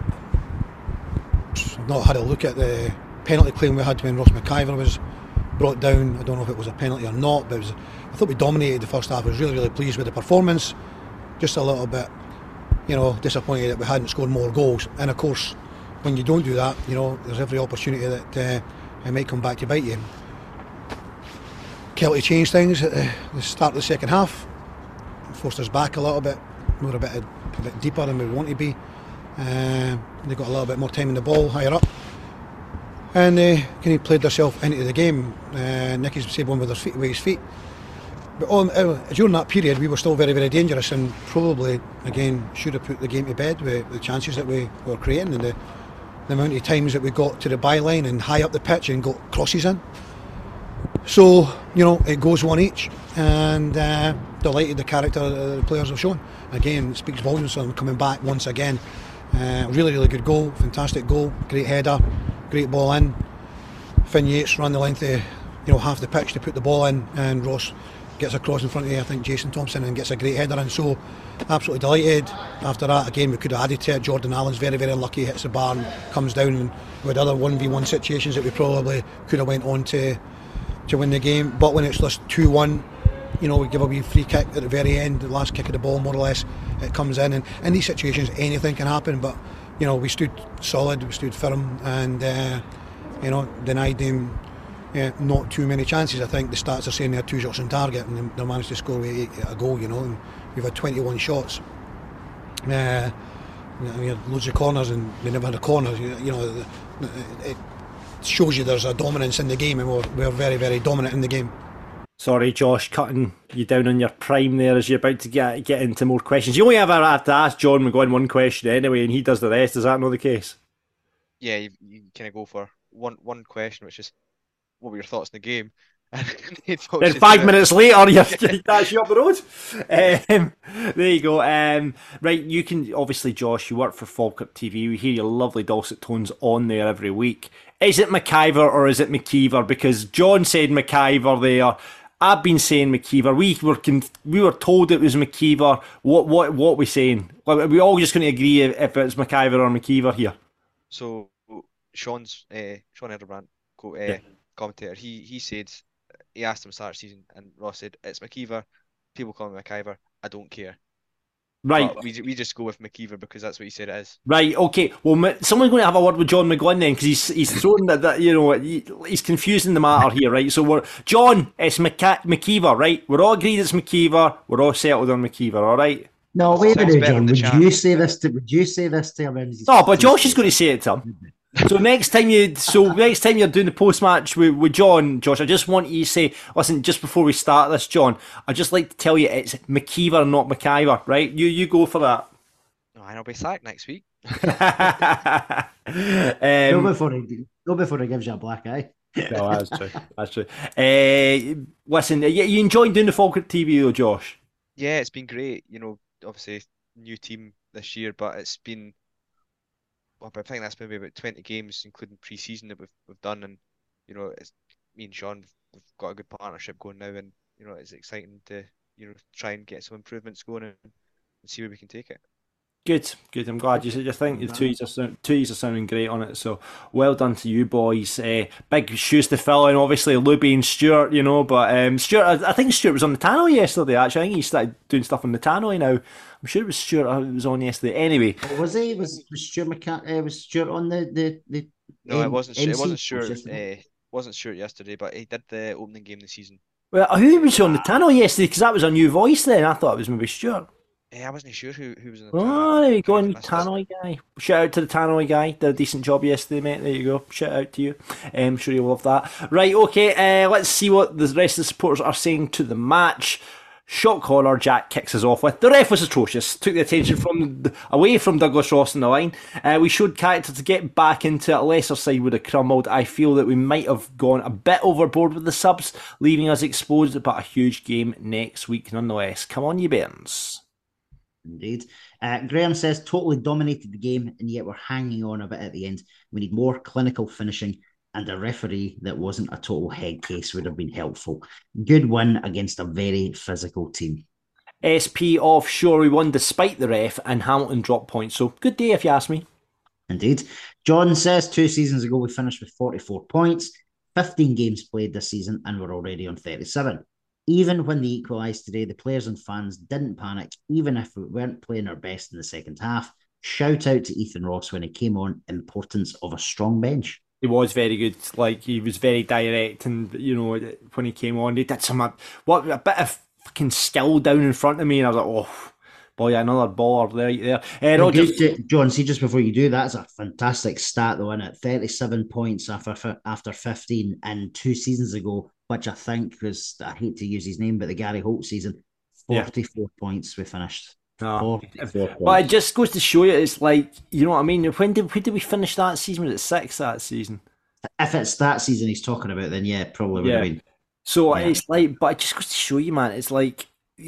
not had a look at the penalty claim we had when Ross McIver was brought down. I don't know if it was a penalty or not, but I thought we dominated the first half. I was really, really pleased with the performance. Just a little bit, disappointed that we hadn't scored more goals. And of course, when you don't do that, there's every opportunity that it might come back to bite you. Kelty changed things at the start of the second half, forced us back a little bit, a bit deeper than we want to be. They got a little bit more time in the ball, higher up, and they kind of played themselves into the game. Nicky's saved one with his feet. But during that period, we were still very, very dangerous, and probably again should have put the game to bed with the chances that we were creating and the amount of times that we got to the byline and high up the pitch and got crosses in. So, it goes one each, and delighted the character the players have shown. Again, it speaks volumes on them coming back once again. Really, really good goal, fantastic goal, great header, great ball in. Finn Yates ran the length of half the pitch to put the ball in, and Ross gets across in front of, I think, Jason Thompson, and gets a great header in. So absolutely delighted. After that, again, we could have added to it. Jordan Allen's very, very unlucky, hits the bar and comes down, and with other 1v1 situations that we probably could have went on to win the game. But when it's just 2-1, we give a wee free kick at the very end, the last kick of the ball more or less, it comes in, and in these situations anything can happen. But we stood solid, we stood firm, and denied them not too many chances. I think the stats are saying they had 2 shots on target, and they managed to score with 8 a goal, and we've had 21 shots. We had loads of corners, and we never had a corner. It shows you there's a dominance in the game, and we're very, very dominant in the game. Sorry, Josh, cutting you down on your prime there as you're about to get into more questions. You only ever have to ask John McGowan one question anyway, and he does the rest. Is that not the case? Yeah, you kind of go for one question, which is, what were your thoughts on the game? And then 5 minutes later, that's you up the road. There you go. Right, you can, obviously, Josh, you work for Falkirk TV. We hear your lovely dulcet tones on there every week. Is it McIver or is it McKeever? Because John said McIver there. I've been saying McKeever. We were told it was McKeever. What we saying? Are we all just going to agree if it's McIver or McKeever here? So Sean Hildebrand, commentator, he said, he asked him start season, and Ross said it's McKeever. People call me McIver. I don't care. Right. But we just go with McKeever because that's what he said it is. Right. Okay. Well, someone's going to have a word with John McGlynn then, because he's throwing that he's confusing the matter here, right? So John, it's McKeever, right? We're all agreed it's McKeever. We're all settled on McKeever, all right? No, wait a minute, John. Would you say this to him? No, but Josh is going to say it to him. So next time you're doing the post match with John, Josh, I just want you to say, listen, just before we start this, John, I'd just like to tell you it's McKeever, not McIver, right? You go for that. No, and I'll be sacked next week. Go before he gives you a black eye. No, that's true. That's true. Listen, you enjoyed doing the Falkirk TV though, Josh? Yeah, it's been great. Obviously new team this year, but it's been. Well, I think that's maybe about 20 games, including pre-season, that we've done, and it's me and Sean. We've got a good partnership going now, and it's exciting to try and get some improvements going and see where we can take it. Good. I'm glad you think the two are sounding great on it. So well done to you boys. Big shoes to fill in, obviously, Luby and Stuart. But Stuart, I think Stuart was on the tannoy yesterday. Actually, I think he started doing stuff on the tannoy now. I'm sure it was Stuart who was on yesterday. Anyway, was he? Was Stuart was Stuart on the? No, it wasn't. It wasn't Stuart. Wasn't Stuart yesterday, but he did the opening game this season. Well, who was on the tannoy yesterday? Because that was a new voice then. I thought it was maybe Stuart. I wasn't sure who was in the tannoy. There you go, tannoy guy. Shout out to the tannoy guy. Did a decent job yesterday, mate. There you go. Shout out to you. I'm sure you'll love that. Right, okay. Let's see what the rest of the supporters are saying to the match. Shot caller, Jack kicks us off with, the ref was atrocious. Took the attention away from Douglas Ross on the line. We showed character to get back into it. A lesser side would have crumbled. I feel that we might have gone a bit overboard with the subs, leaving us exposed, but a huge game next week nonetheless. Come on, you Bairns. Indeed. Graham says, totally dominated the game, and yet we're hanging on a bit at the end. We need more clinical finishing, and a referee that wasn't a total head case would have been helpful. Good win against a very physical team. SP offshore, we won despite the ref, and Hamilton dropped points. So good day if you ask me. Indeed. John says 2 seasons ago we finished with 44 points, 15 games played this season, and we're already on 37. Even when they equalised today, the players and fans didn't panic, even if we weren't playing our best in the second half. Shout out to Ethan Ross when he came on, importance of a strong bench. He was very good. Like, he was very direct, and when he came on, he did a bit of fucking skill down in front of me, and I was like, oh boy, another baller right there. John, see, just before you do, that's a fantastic stat though, isn't it? 37 points after 15, and 2 seasons ago, which I think was, I hate to use his name, but the Gary Holt season, 44 points we finished. But it just goes to show you, it's like, you know what I mean? When did we finish that season? Was it 6 that season? If it's that season he's talking about, then yeah, probably would have been. So it's like, but it just goes to show you, man, it's like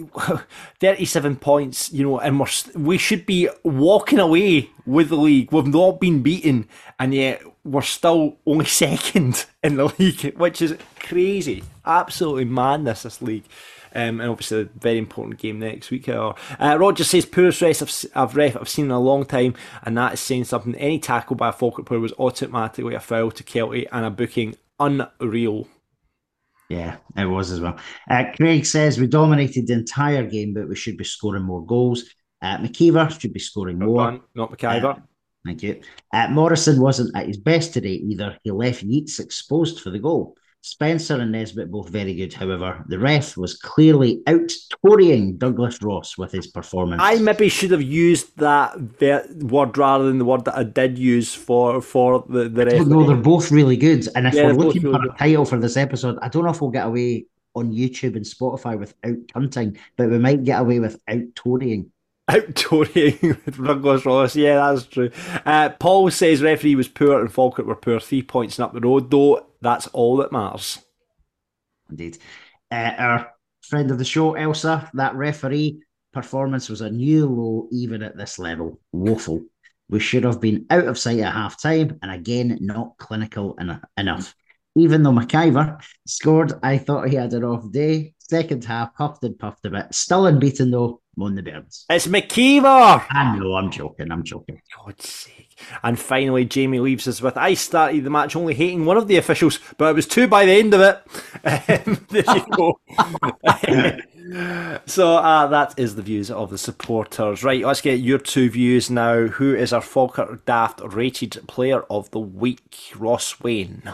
37 points, and we should be walking away with the league. We've not been beaten, and yet we're still only second in the league, which is crazy. Absolutely madness, this league. And obviously a very important game next week. Roger says, poorest ref I've seen in a long time, and that is saying something. Any tackle by a Falkirk player was automatically a foul to Kelty and a booking. Unreal. Yeah, it was as well. Craig says, we dominated the entire game, but we should be scoring more goals. McKeever should be scoring more. Not McIver. Thank you. Morrison wasn't at his best today either. He left Yeats exposed for the goal. Spencer and Nesbitt both very good. However, the ref was clearly out-Torying Douglas Ross with his performance. I maybe should have used that word rather than the word that I did use for the ref. No, they're both really good. And if we're looking for a title for this episode, I don't know if we'll get away on YouTube and Spotify without cunting, but we might get away with out-Torying. Out-Torying with Douglas Ross. Yeah, that's true. Paul says referee was poor and Falkirk were poor. 3 points and up the road, though. That's all that matters. Indeed. Our friend of the show, Elsa, that referee performance was a new low even at this level. Woeful. We should have been out of sight at half-time and again not clinical enough. Even though McIver scored, I thought he had an off day. Second half, huffed and puffed a bit. Still unbeaten though, moan the Birds. It's McKeever! I know, I'm joking. God's sake. And finally, Jamie leaves us with, I started the match only hating one of the officials, but it was two by the end of it. There you go. So that is the views of the supporters. Right, let's get your two views now. Who is our Falkirk Daft rated player of the week? Ross Wayne.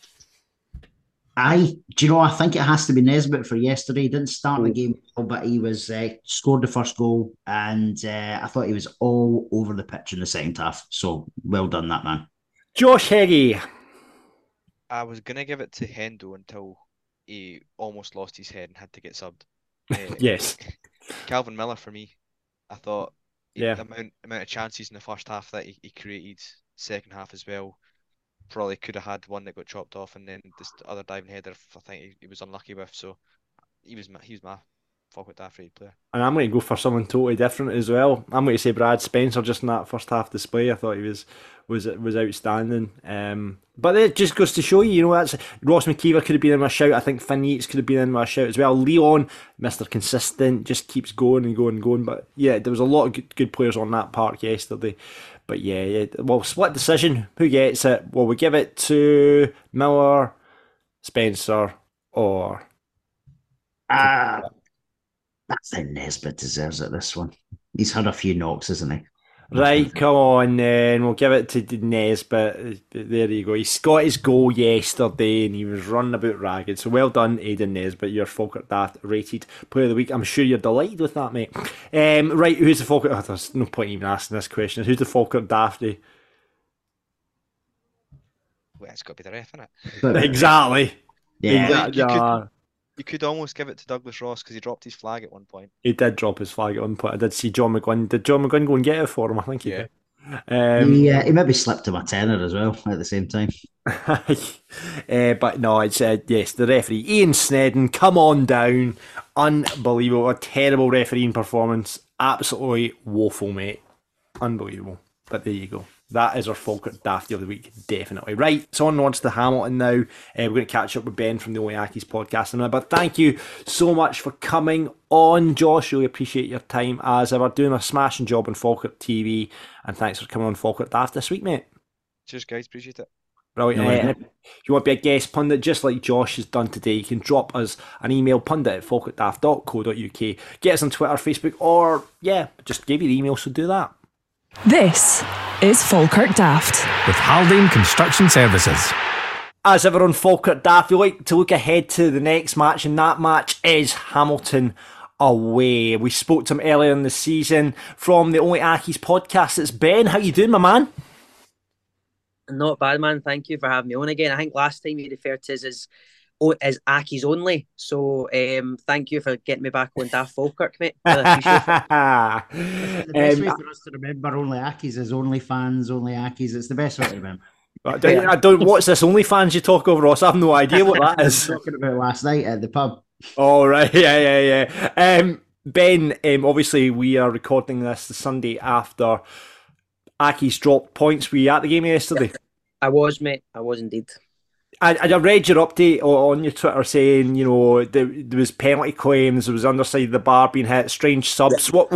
Do you know, I think it has to be Nesbitt for yesterday. He didn't start the game well, but he was scored the first goal, and I thought he was all over the pitch in the second half. So well done, that man. Josh Heggie. I was going to give it to Hendo until he almost lost his head and had to get subbed. Yes. Calvin Miller for me. I thought the Yeah. amount of chances in the first half that he created, second half as well. Probably could have had one that got chopped off, and then this other diving header, I think he was unlucky with. So he was my Falkirk Daft rated player. And I'm going to go for someone totally different as well. I'm going to say Brad Spencer just in that first half display. I thought he was outstanding. But it just goes to show you, that's Ross McKeever could have been in my shout. I think Finn Yates could have been in my shout as well. Leon, Mr. Consistent, just keeps going and going and going. But yeah, there was a lot of good players on that park yesterday. But yeah, well, split decision. Who gets it? Well, we give it to Miller, Spencer, or... I think Nesbitt deserves it, this one. He's had a few knocks, hasn't he? Right, come on then. We'll give it to Nesbitt. There you go. He got his goal yesterday and he was running about ragged. So well done, Aidan Nesbitt, your Falkirk Daft rated player of the week. I'm sure you're delighted with that, mate. Right, who's the Falkirk... Oh, there's no point even asking this question. Who's the Falkirk Dafty? Well, it's got to be the ref, innit? Exactly. Yeah. Exactly. You could almost give it to Douglas Ross because he dropped his flag at one point. He did drop his flag at one point. I did see John McGuinn. Did John McGuinn go and get it for him? I think he did. He maybe slipped him a tenner as well at the same time. But no, it's yes, the referee Ian Snedden, come on down. Unbelievable. A terrible refereeing performance. Absolutely woeful, mate. Unbelievable. But there you go. That is our Falkirk Dafty of the week, definitely. Right, so on to Hamilton now. We're going to catch up with Ben from the Only Accies podcast in a minute. But thank you so much for coming on, Josh. Really appreciate your time as ever. Doing a smashing job on Falkirk TV. And thanks for coming on Falkirk Daft this week, mate. Cheers, guys. Appreciate it. Brilliant. If you want to be a guest pundit, just like Josh has done today, you can drop us an email, pundit@falkirkdaft.co.uk. Get us on Twitter, Facebook, or, just give you the email, so do that. This is Falkirk Daft with Haldane Construction Services. As ever on Falkirk Daft, we like to look ahead to the next match, and that match is Hamilton away. We spoke to him earlier in the season from the Only Accies podcast. It's Ben. How you doing, my man? Not bad, man. Thank you for having me on again. I think last time you referred to us as Accies only. So thank you for getting me back on Daft Falkirk, mate. Really appreciate it. The best way for us to remember Only Accies is Only Fans, Only Accies. It's the best way to remember. I don't. What's this OnlyFans you talk over, Ross? I have no idea what that is. Talking about last night at the pub. Oh, right. Yeah. Ben, obviously we are recording this the Sunday after Accies dropped points. Were you at the game yesterday? I was, mate. I was indeed. I read your update on your Twitter saying, there was penalty claims, there was underside of the bar being hit, strange subs. Yeah.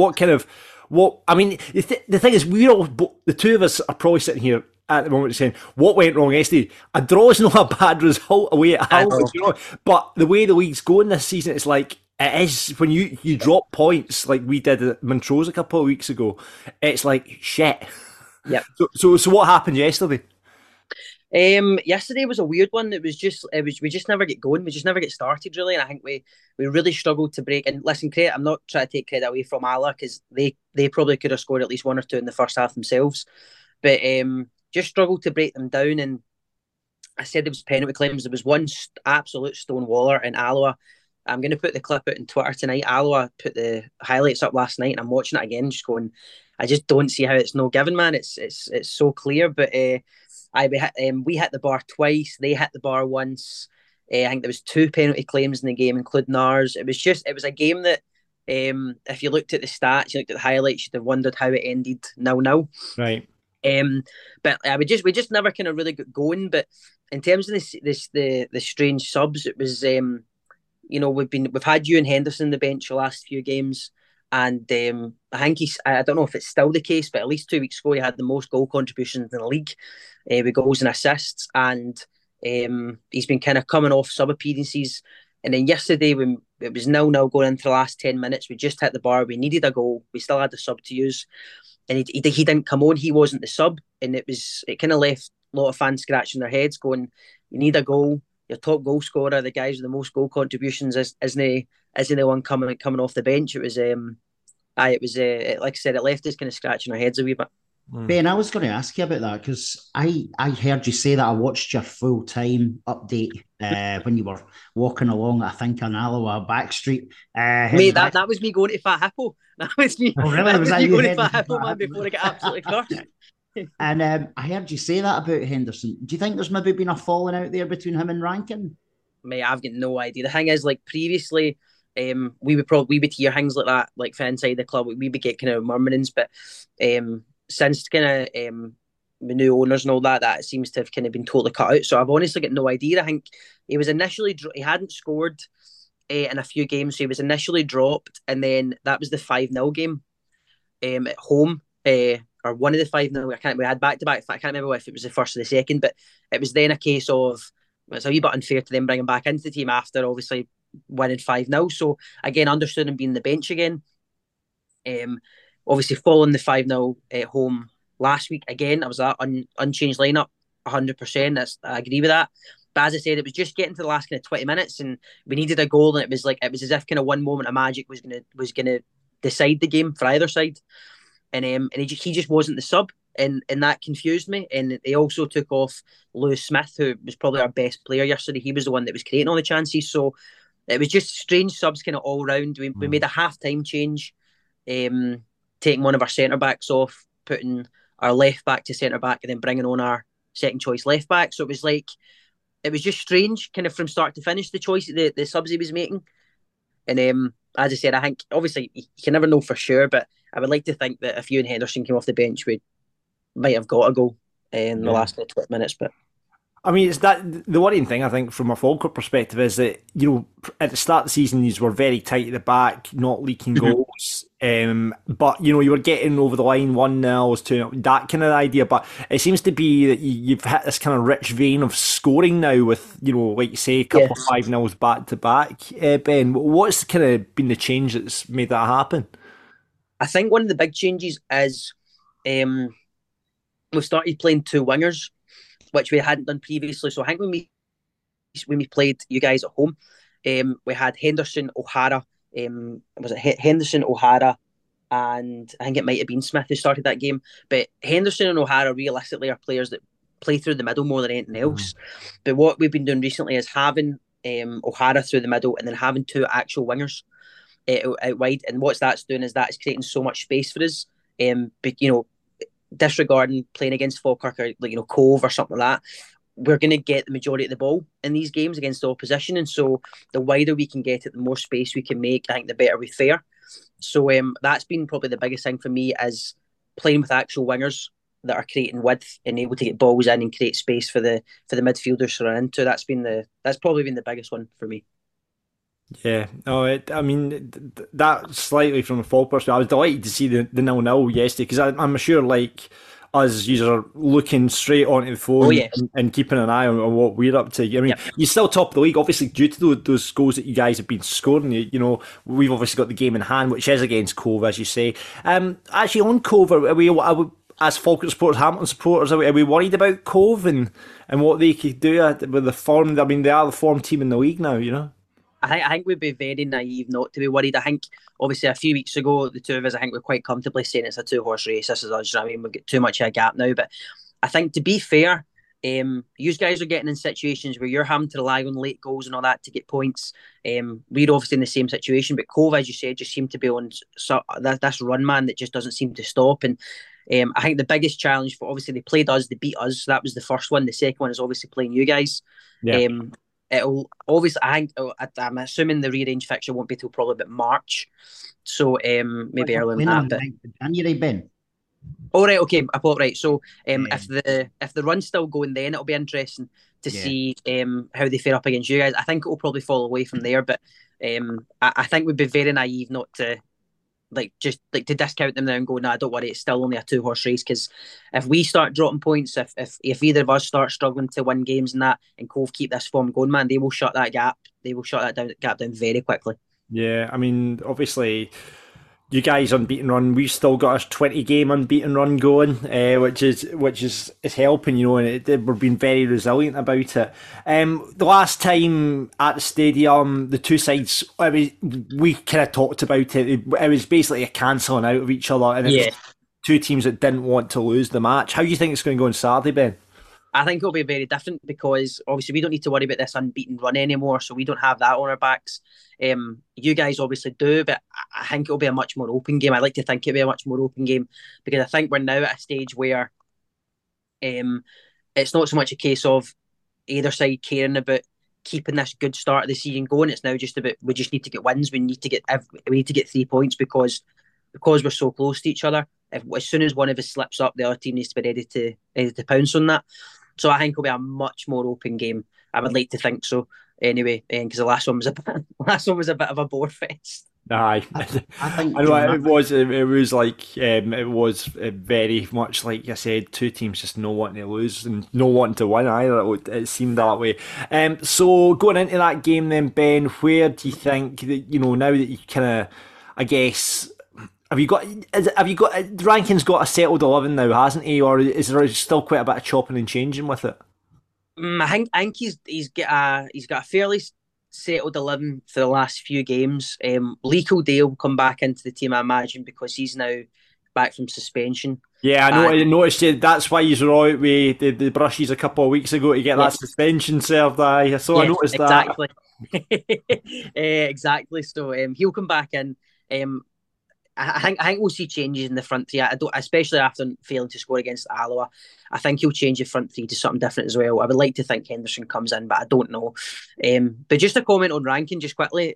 I mean, the thing is, the two of us are probably sitting here at the moment saying, what went wrong yesterday? A draw is not a bad result away at Hull, but the way the league's going this season, it's like, it is, when you drop points like we did at Montrose a couple of weeks ago, it's like, shit. Yeah. So what happened yesterday? Yesterday was a weird one. We just never get going. We just never get started, really. And I think we really struggled to break. And listen, credit, I'm not trying to take credit away from Allah because they probably could have scored at least one or two in the first half themselves, but just struggled to break them down. And I said there was penalty claims. There was one absolute stonewaller in Alloa. I'm going to put the clip out on Twitter tonight. Alloa put the highlights up last night, and I'm watching it again, just going, I just don't see how it's no given, man. It's so clear. But we hit the bar twice. They hit the bar once. I think there was 2 penalty claims in the game, including ours. It was a game that, if you looked at the stats, you looked at the highlights, you'd have wondered how it ended 0-0. Right. But we just never kind of really got going. But in terms of the strange subs, it was we've had Ewan Henderson on the bench the last few games, and I think I don't know if it's still the case, but at least 2 weeks ago he had the most goal contributions in the league with goals and assists, and he's been kind of coming off sub appearances. And then yesterday, when it was 0-0 going into the last 10 minutes, we just hit the bar. We needed a goal. We still had the sub to use, and he didn't come on. He wasn't the sub, and it kind of left a lot of fans scratching their heads, going, "You need a goal. Your top goal scorer, the guys with the most goal contributions, isn't the one coming off the bench." It was like I said, it left us kind of scratching our heads a wee bit. Ben, I was going to ask you about that because I heard you say that. I watched your full-time update when you were walking along, I think, on Alloa Backstreet. Mate, that was me going to Fat Hippo. That was me. Oh, really? Was me going to Fat Hippo, man, before I get absolutely crushed. And I heard you say that about Henderson. Do you think there's maybe been a falling out there between him and Rankin? Mate, I've got no idea. The thing is, like, previously, we would hear things like that, like for inside the club. We would get kind of murmurings, but since kind of the new owners and all that seems to have kind of been totally cut out. So I've honestly got no idea. I think he was initially he hadn't scored in a few games, so he was initially dropped, and then that was the 5-0 game at home, or one of the 5-0. We had back to back. I can't remember if it was the first or the second, but it was then a case of it's a wee bit unfair to them bring him back into the team after obviously winning 5-0. So again, understood him being the bench again. Obviously, following the 5-0 at home last week, again, I was that unchanged lineup, 100%. I agree with that. But as I said, it was just getting to the last kind of 20 minutes, and we needed a goal, and it was as if kind of one moment of magic was gonna decide the game for either side, and he just wasn't the sub, and that confused me. And they also took off Lewis Smith, who was probably our best player yesterday. He was the one that was creating all the chances. So it was just strange subs kind of all round. We made a half-time change. Taking one of our centre-backs off, putting our left-back to centre-back, and then bringing on our second-choice left-back. So it was just strange, kind of from start to finish, the choice, the subs he was making. And as I said, I think, obviously, you can never know for sure, but I would like to think that if Ewan Henderson came off the bench, we might have got a goal in the last 20 minutes, but... I mean, it's that the worrying thing, I think, from a Falkirk perspective is that, at the start of the season, you were very tight at the back, not leaking goals. But, you were getting over the line 1-0, 2-0, that kind of idea. But it seems to be that you've hit this kind of rich vein of scoring now with, like you say, a couple of 5-0s back to back. Ben, what's kind of been the change that's made that happen? I think one of the big changes is we've started playing 2 wingers, which we hadn't done previously. So I think when we played you guys at home, we had Henderson, O'Hara. Was it Henderson, O'Hara, and I think it might have been Smith who started that game. But Henderson and O'Hara realistically are players that play through the middle more than anything else. But what we've been doing recently is having O'Hara through the middle and then having 2 actual wingers out wide. And what that's doing is that is creating so much space for us. But disregarding playing against Falkirk or Cove or something like that, we're going to get the majority of the ball in these games against the opposition, and so the wider we can get it, the more space we can make. I think the better we fare. So that's been probably the biggest thing for me, is playing with actual wingers that are creating width and able to get balls in and create space for the midfielders to run into. That's probably been the biggest one for me. Yeah, no, I mean, that slightly from a Falk perspective, I was delighted to see the 0-0 yesterday, because I'm sure, like us, you are looking straight onto the phone and keeping an eye on what we're up to. I mean, you're still top of the league, obviously, due to those goals that you guys have been scoring. We've obviously got the game in hand, which is against Cove, as you say. Actually, on Cove, are we as Falkirk supporters, Hamilton supporters, are we worried about Cove and what they could do with the form? I mean, they are the form team in the league now, I think we'd be very naive not to be worried. I think, obviously, a few weeks ago, the two of us, I think we're quite comfortably saying it's a 2-horse race. This is us, we've got too much of a gap now. But I think, to be fair, you guys are getting in situations where you're having to rely on late goals and all that to get points. We're obviously in the same situation, but Cove, as you said, just seemed to be on this run, man, that just doesn't seem to stop. And I think the biggest challenge for, obviously they played us, they beat us, so that was the first one. The second one is obviously playing you guys. Yeah. It'll obviously, I'm assuming the rearrange fixture won't be till probably about March, so maybe earlier than that. But January, Ben. All right, okay, I thought right. So if the run's still going, then it'll be interesting to see how they fare up against you guys. I think it will probably fall away from there, but I think we'd be very naive not to to discount them now and go, nah, don't worry, it's still only a 2-horse race. Because if we start dropping points, if either of us start struggling to win games and that, and Cove keep this form going, man, they will shut that gap. They will shut that gap down very quickly. Yeah, I mean, obviously, you guys unbeaten run, we've still got a 20-game unbeaten run going, which is helping, you know, and we've been very resilient about it. The last time at the stadium, the two sides, I mean, we kind of talked about it. It was basically a cancelling out of each other, and it was two teams that didn't want to lose the match. How do you think it's going to go on Saturday, Ben? I think it'll be very different because obviously we don't need to worry about this unbeaten run anymore, so we don't have that on our backs. You guys obviously do, but I think it'll be a much more open game. I like to think it'll be a much more open game because I think we're now at a stage where it's not so much a case of either side caring about keeping this good start of the season going. It's now just about we just need to get wins. We need to get 3 points because we're so close to each other. As soon as one of us slips up, the other team needs to be ready to pounce on that. So I think it'll be a much more open game. I would like to think so. Anyway, because the last one was a bit of a bore fest. Aye, I think I know it was. It was very much like I said. Two teams just no wanting to lose and no wanting to win either. It seemed that way. So going into that game then, Ben, where do you think that now that you kind of, I guess. Have you got Rankin's got a settled 11 now, hasn't he? Or is there still quite a bit of chopping and changing with it? I think he's got a fairly settled 11 for the last few games. Lee Kildare will come back into the team, I imagine, because he's now back from suspension. Yeah, I noticed it. That's why he's out with the brushes a couple of weeks ago to get that suspension served. I noticed that. Exactly. So he'll come back in. I think we'll see changes in the front three. Especially after failing to score against Alloa. I think he'll change the front three to something different as well. I would like to think Henderson comes in, but I don't know. But just a comment on Rankin, just quickly.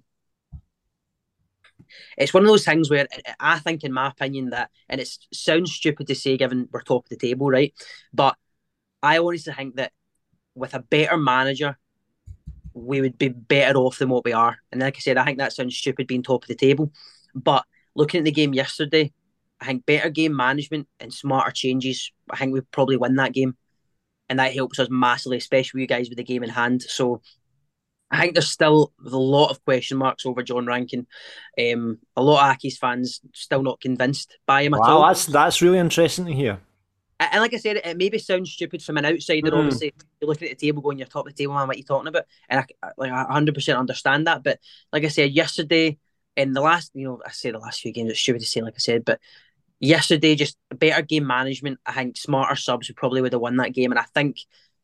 It's one of those things where I think, in my opinion, that, and it sounds stupid to say given we're top of the table, right? But I honestly think that with a better manager, we would be better off than what we are. And like I said, I think that sounds stupid being top of the table, but looking at the game yesterday, I think better game management and smarter changes, I think we probably win that game. And that helps us massively, especially you guys with the game in hand. So I think there's still a lot of question marks over John Rankin. A lot of Accies fans still not convinced by him at all. Wow, that's really interesting to hear. And like I said, it maybe sounds stupid from an outsider. Obviously, you're looking at the table going, you're top of the table, man, what are you talking about? And I 100% understand that. But like I said, yesterday, in the last, I say the last few games, it's stupid to say, like I said, but yesterday, just better game management. I think smarter subs probably would have won that game. And I think,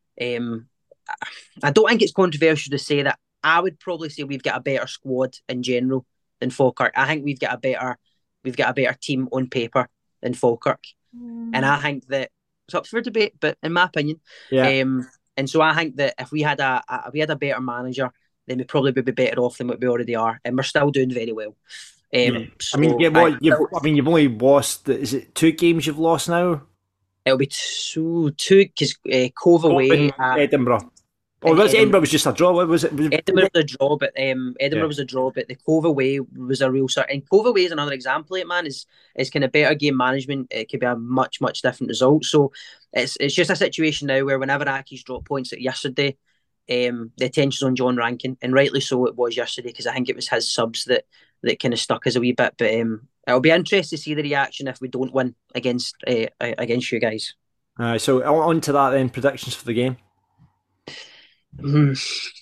I don't think it's controversial to say that I would probably say we've got a better squad in general than Falkirk. I think we've got a better team on paper than Falkirk. And I think that it's up for debate, but in my opinion, and so I think that if we had a better manager, then we probably would be better off than what we already are, and we're still doing very well. So you've only lost. Is it 2 games you've lost now? It'll be two because Cove away, Edinburgh. Oh, Edinburgh was just a draw. Was it? Edinburgh was a draw, but Edinburgh was a draw, but the Cove away was a real start. And Cove away is another example of it, man. Is kind of better game management. It could be a much different result. So it's just a situation now where whenever Accies drop points like yesterday, the attention's on John Rankin, and rightly so it was yesterday because I think it was his subs that kind of stuck us a wee bit. But it'll be interesting to see the reaction if we don't win against you guys. So on to that then. Predictions for the game. I mean,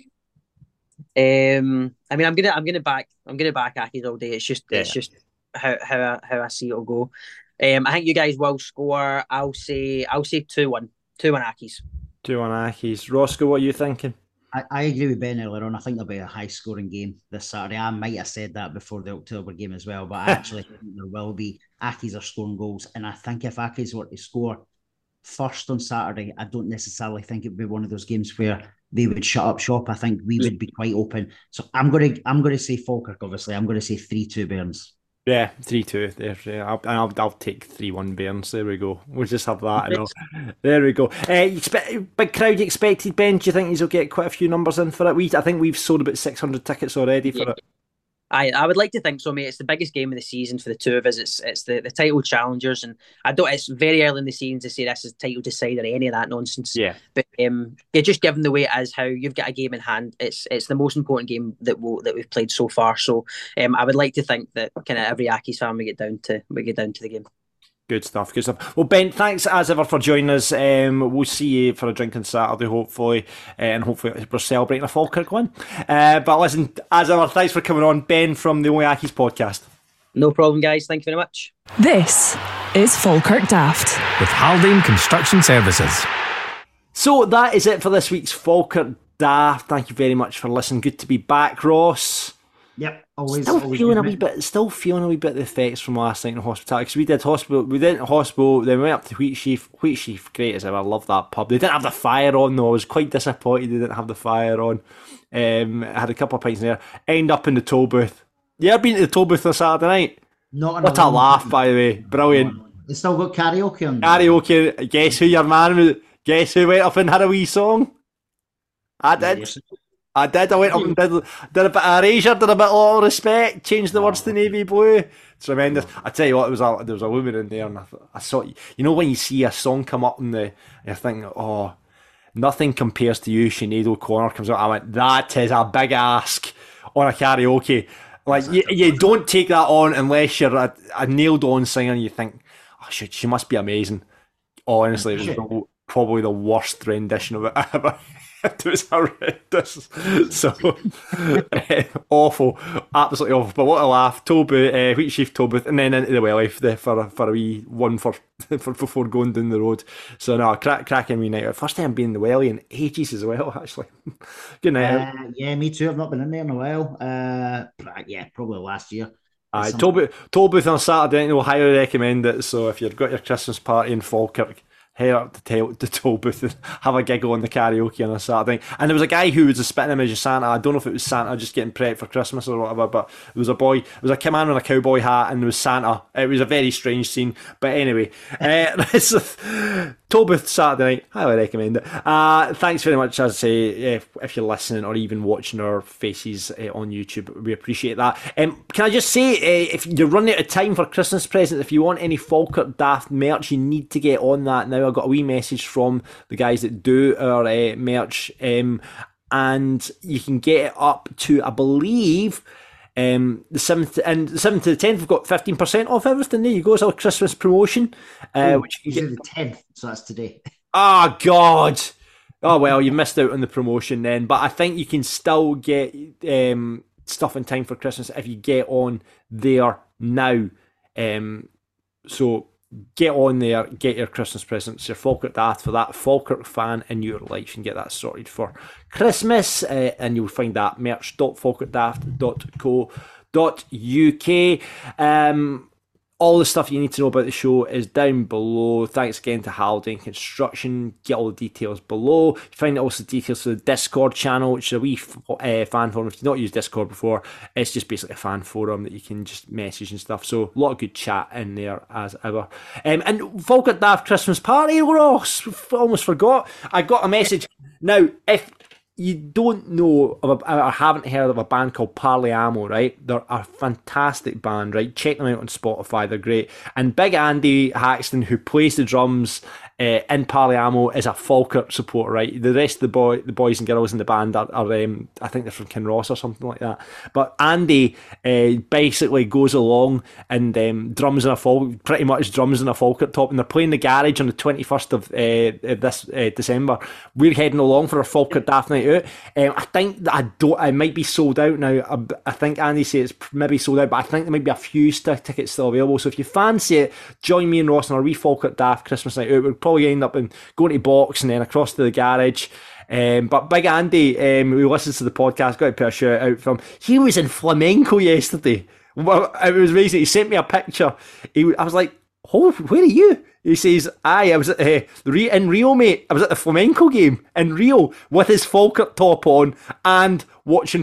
I'm gonna back Accies all day. It's just how I see it'll go. I think you guys will score. I'll say 2-1 Accies. 2-1 Accies. Roscoe, what are you thinking? I agree with Ben earlier on. I think there'll be a high-scoring game this Saturday. I might have said that before the October game as well, but I actually think there will be. Accies are scoring goals, and I think if Accies were to score first on Saturday, I don't necessarily think it would be one of those games where they would shut up shop. I think we would be quite open. So I'm going to say Falkirk. Obviously, I'm going to say 3-2 Bairns. Yeah, 3-2 there. I'll take 3-1 Bairns. There we go. We'll just have that. There we go. Big crowd expected, Ben. Do you think he'll get quite a few numbers in for it? I think we've sold about 600 tickets already for it. I would like to think so, mate. It's the biggest game of the season for the two of us. It's the title challengers, and I don't. It's very early in the season to say this is title decider or any of that nonsense. Yeah. But just given the way it is, how you've got a game in hand, it's the most important game that we've played so far. So I would like to think that kind of every Accies fan we get down to the game. Good stuff. Well, Ben, thanks as ever for joining us. We'll see you for a drink on Saturday, hopefully, and hopefully we're celebrating a Falkirk win. But listen, as ever, thanks for coming on, Ben, from the Only Accies podcast. No problem, guys. Thank you very much. This is Falkirk Daft with Haldane Construction Services. So that is it for this week's Falkirk Daft. Thank you very much for listening. Good to be back, Ross. Yep, always. Still feeling a wee bit the effects from last night in hospitality, because we did hospital, then we went up to Wheatsheaf, great as ever. I love that pub. They didn't have the fire on though. I was quite disappointed they didn't have the fire on. I had a couple of pints in there. End up in the toll booth. You ever been to the toll booth on Saturday night? What a laugh, by the way. Brilliant. They still got karaoke on. Karaoke. Guess who your man was? Guess who went up and had a wee song? I did. I went up and did a bit of erasure, did a bit of All Respect, changed the words to navy blue. Tremendous. I tell you what, there was a woman in there, and I saw, you know, when you see a song come up and you're thinking, oh, nothing compares to you, Sinead O'Connor comes out. I went, that is a big ask on a karaoke. Like, you don't take that on unless you're a nailed on singer and you think, oh, she must be amazing. Honestly, it was probably the worst rendition of it ever. It was horrendous. So awful, absolutely awful. But what a laugh! Wheatsheaf toll booth, and then into the Wellife for a wee one for before going down the road. So no, cracking wee night. First time being in the Welly in ages as well. Actually, good night. Yeah, me too. I've not been in there in a while. Probably last year. Toll booth on Saturday night. We'll highly recommend it. So if you've got your Christmas party in Falkirk, head up to the toll booth and have a giggle on the karaoke on a Saturday. And there was a guy who was a spitting image of Santa. I don't know if it was Santa just getting prepped for Christmas or whatever, but it was a man with a cowboy hat and there was Santa. It was a very strange scene. But anyway, toll booth Saturday night, highly recommend it. Thanks very much, as I say, if you're listening or even watching our faces on YouTube, we appreciate that. Can I just say, if you're running out of time for Christmas presents, if you want any Falkirk Daft merch, you need to get on that now. I got a wee message from the guys that do our merch, and you can get it up to, I believe, the 7th to the 10th. We've got 15% off everything. There you go. It's our Christmas promotion. Which you get the 10th, so that's today. Oh God! Oh well, you missed out on the promotion then. But I think you can still get stuff in time for Christmas if you get on there now. So get on there, get your Christmas presents, your Falkirk Daft for that Falkirk fan in your life, and get that sorted for Christmas. And you'll find that merch.falkirkdaft.co.uk. All the stuff you need to know about the show is down below. Thanks again to Haldane Construction. Get all the details below. You find also details for the Discord channel, which is a wee fan forum. If you've not used Discord before, it's just basically a fan forum that you can just message and stuff. So a lot of good chat in there as ever. And Falkirk Daft Christmas party, Ross. Almost forgot. I got a message. Now, if you don't know or haven't heard of a band called Parliamo, right? They're a fantastic band, right? Check them out on Spotify, they're great. And Big Andy Haxton, who plays the drums in Parliamo, is a Falkirk supporter, right? The rest of the boys and girls in the band are I think they're from Kinross or something like that. But Andy basically goes along and drums in a Falkirk top, and they're playing the Garage on the 21st of this December. We're heading along for our Falkirk Daft night out. I think that I might be sold out now. I think Andy said it's maybe sold out, but I think there might be a few tickets still available. So if you fancy it, join me and Ross on our wee Falkirk Daft Christmas night out. We'll probably end up in going to box and then across to the garage. But Big Andy, who listens to the podcast, got to put a shout out from. He was in flamenco yesterday. Well, it was amazing. He sent me a picture. I was like, "Oh, where are you?" He says, "I was at in Rio, mate. I was at the flamenco game in Rio with his Falkirk top on and watching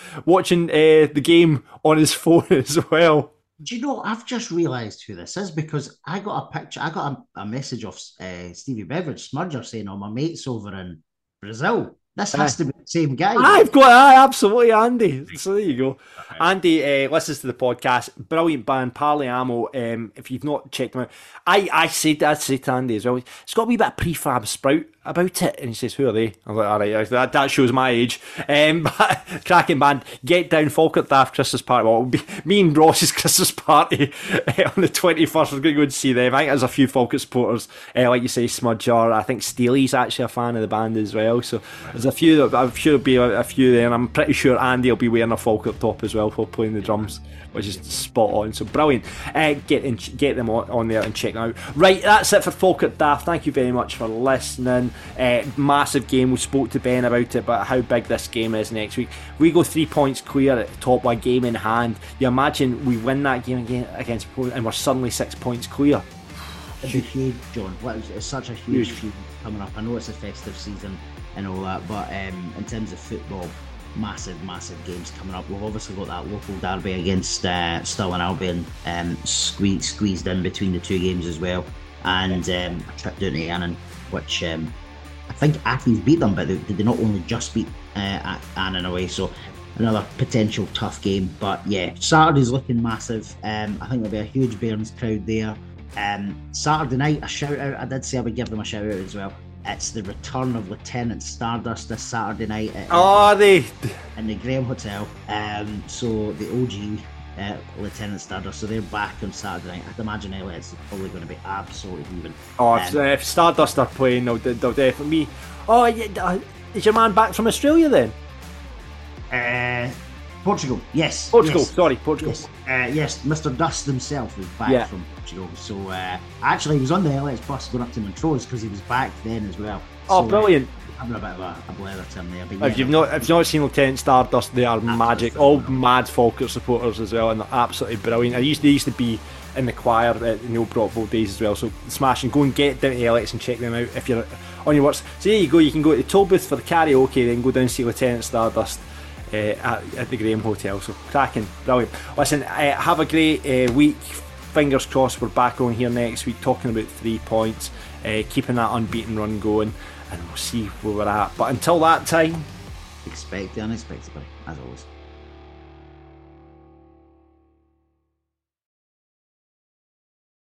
the game on his phone as well." Do you know, I've just realised who this is because I got a picture. I got a message of Stevie Beveridge, Smudger, saying, "Oh, my mate's over in Brazil." This has to be the same guy. Absolutely, Andy. So there you go. Andy listens to the podcast. Brilliant band, Parliamo. If you've not checked them out, I said to Andy as well, it's got a wee bit of Prefab Sprout about it, and he says, "Who are they?" I'm like, "All right, that shows my age." But cracking band. Get Down, Falkirk Daft Christmas party. Well, it'll be me and Ross's Christmas party on the 21st. We're going to go and see them. I think there's a few Falkirk supporters, like you say, Smudger. I think Staley's actually a fan of the band as well. So there's a few. I'm sure there'll be a few there, and I'm pretty sure Andy will be wearing a Falkirk top as well for playing the drums, which is spot on. So brilliant. Get them on there and check them out. Right, that's it for Falkirk Daft. Thank you very much for listening. Massive game. We spoke to Ben about it, but how big this game is next week. We go 3 points clear at the top with a game in hand. You imagine we win that game again against Portland and we're suddenly 6 points clear. It's huge, John. It's such a huge feud coming up. I know it's a festive season and all that, but in terms of football, massive games coming up. We've obviously got that local derby against Stirling Albion squeezed in between the two games as well, and a trip down to Annan, which I think Ackley's beat them, but they not only just beat Annan away, so another potential tough game. But yeah, Saturday's looking massive. I think there'll be a huge Bairns crowd there. Saturday night, a shout out. I did say I would give them a shout out as well. It's the return of Lieutenant Stardust this Saturday night. In the Graham Hotel. So the OG Lieutenant Stardust. So they're back on Saturday night. I'd imagine Elliot's probably going to be absolutely even. If Stardust are playing, they'll definitely be. Oh, is your man back from Australia then? Portugal, yes. Portugal. Yes, Mr. Dust himself is back from Portugal. So actually, he was on the LS bus going up to Montrose because he was back then as well. Oh, so, brilliant! Having a bit of a blether to him there. But if you've not seen Lieutenant Stardust, they are magic. All mad Falkirk supporters as well, and they're absolutely brilliant. They used to be in the choir at the old Brockville days as well. So smashing. Go and get down to Alex and check them out if you're on your works. So there you go. You can go to the toll booth for the karaoke, then go down and see Lieutenant Stardust. At the Graham Hotel. So cracking, brilliant. Listen, have a great week. Fingers crossed we're back on here next week talking about 3 points, keeping that unbeaten run going, and we'll see where we're at. But until that time, expect the unexpected, as always.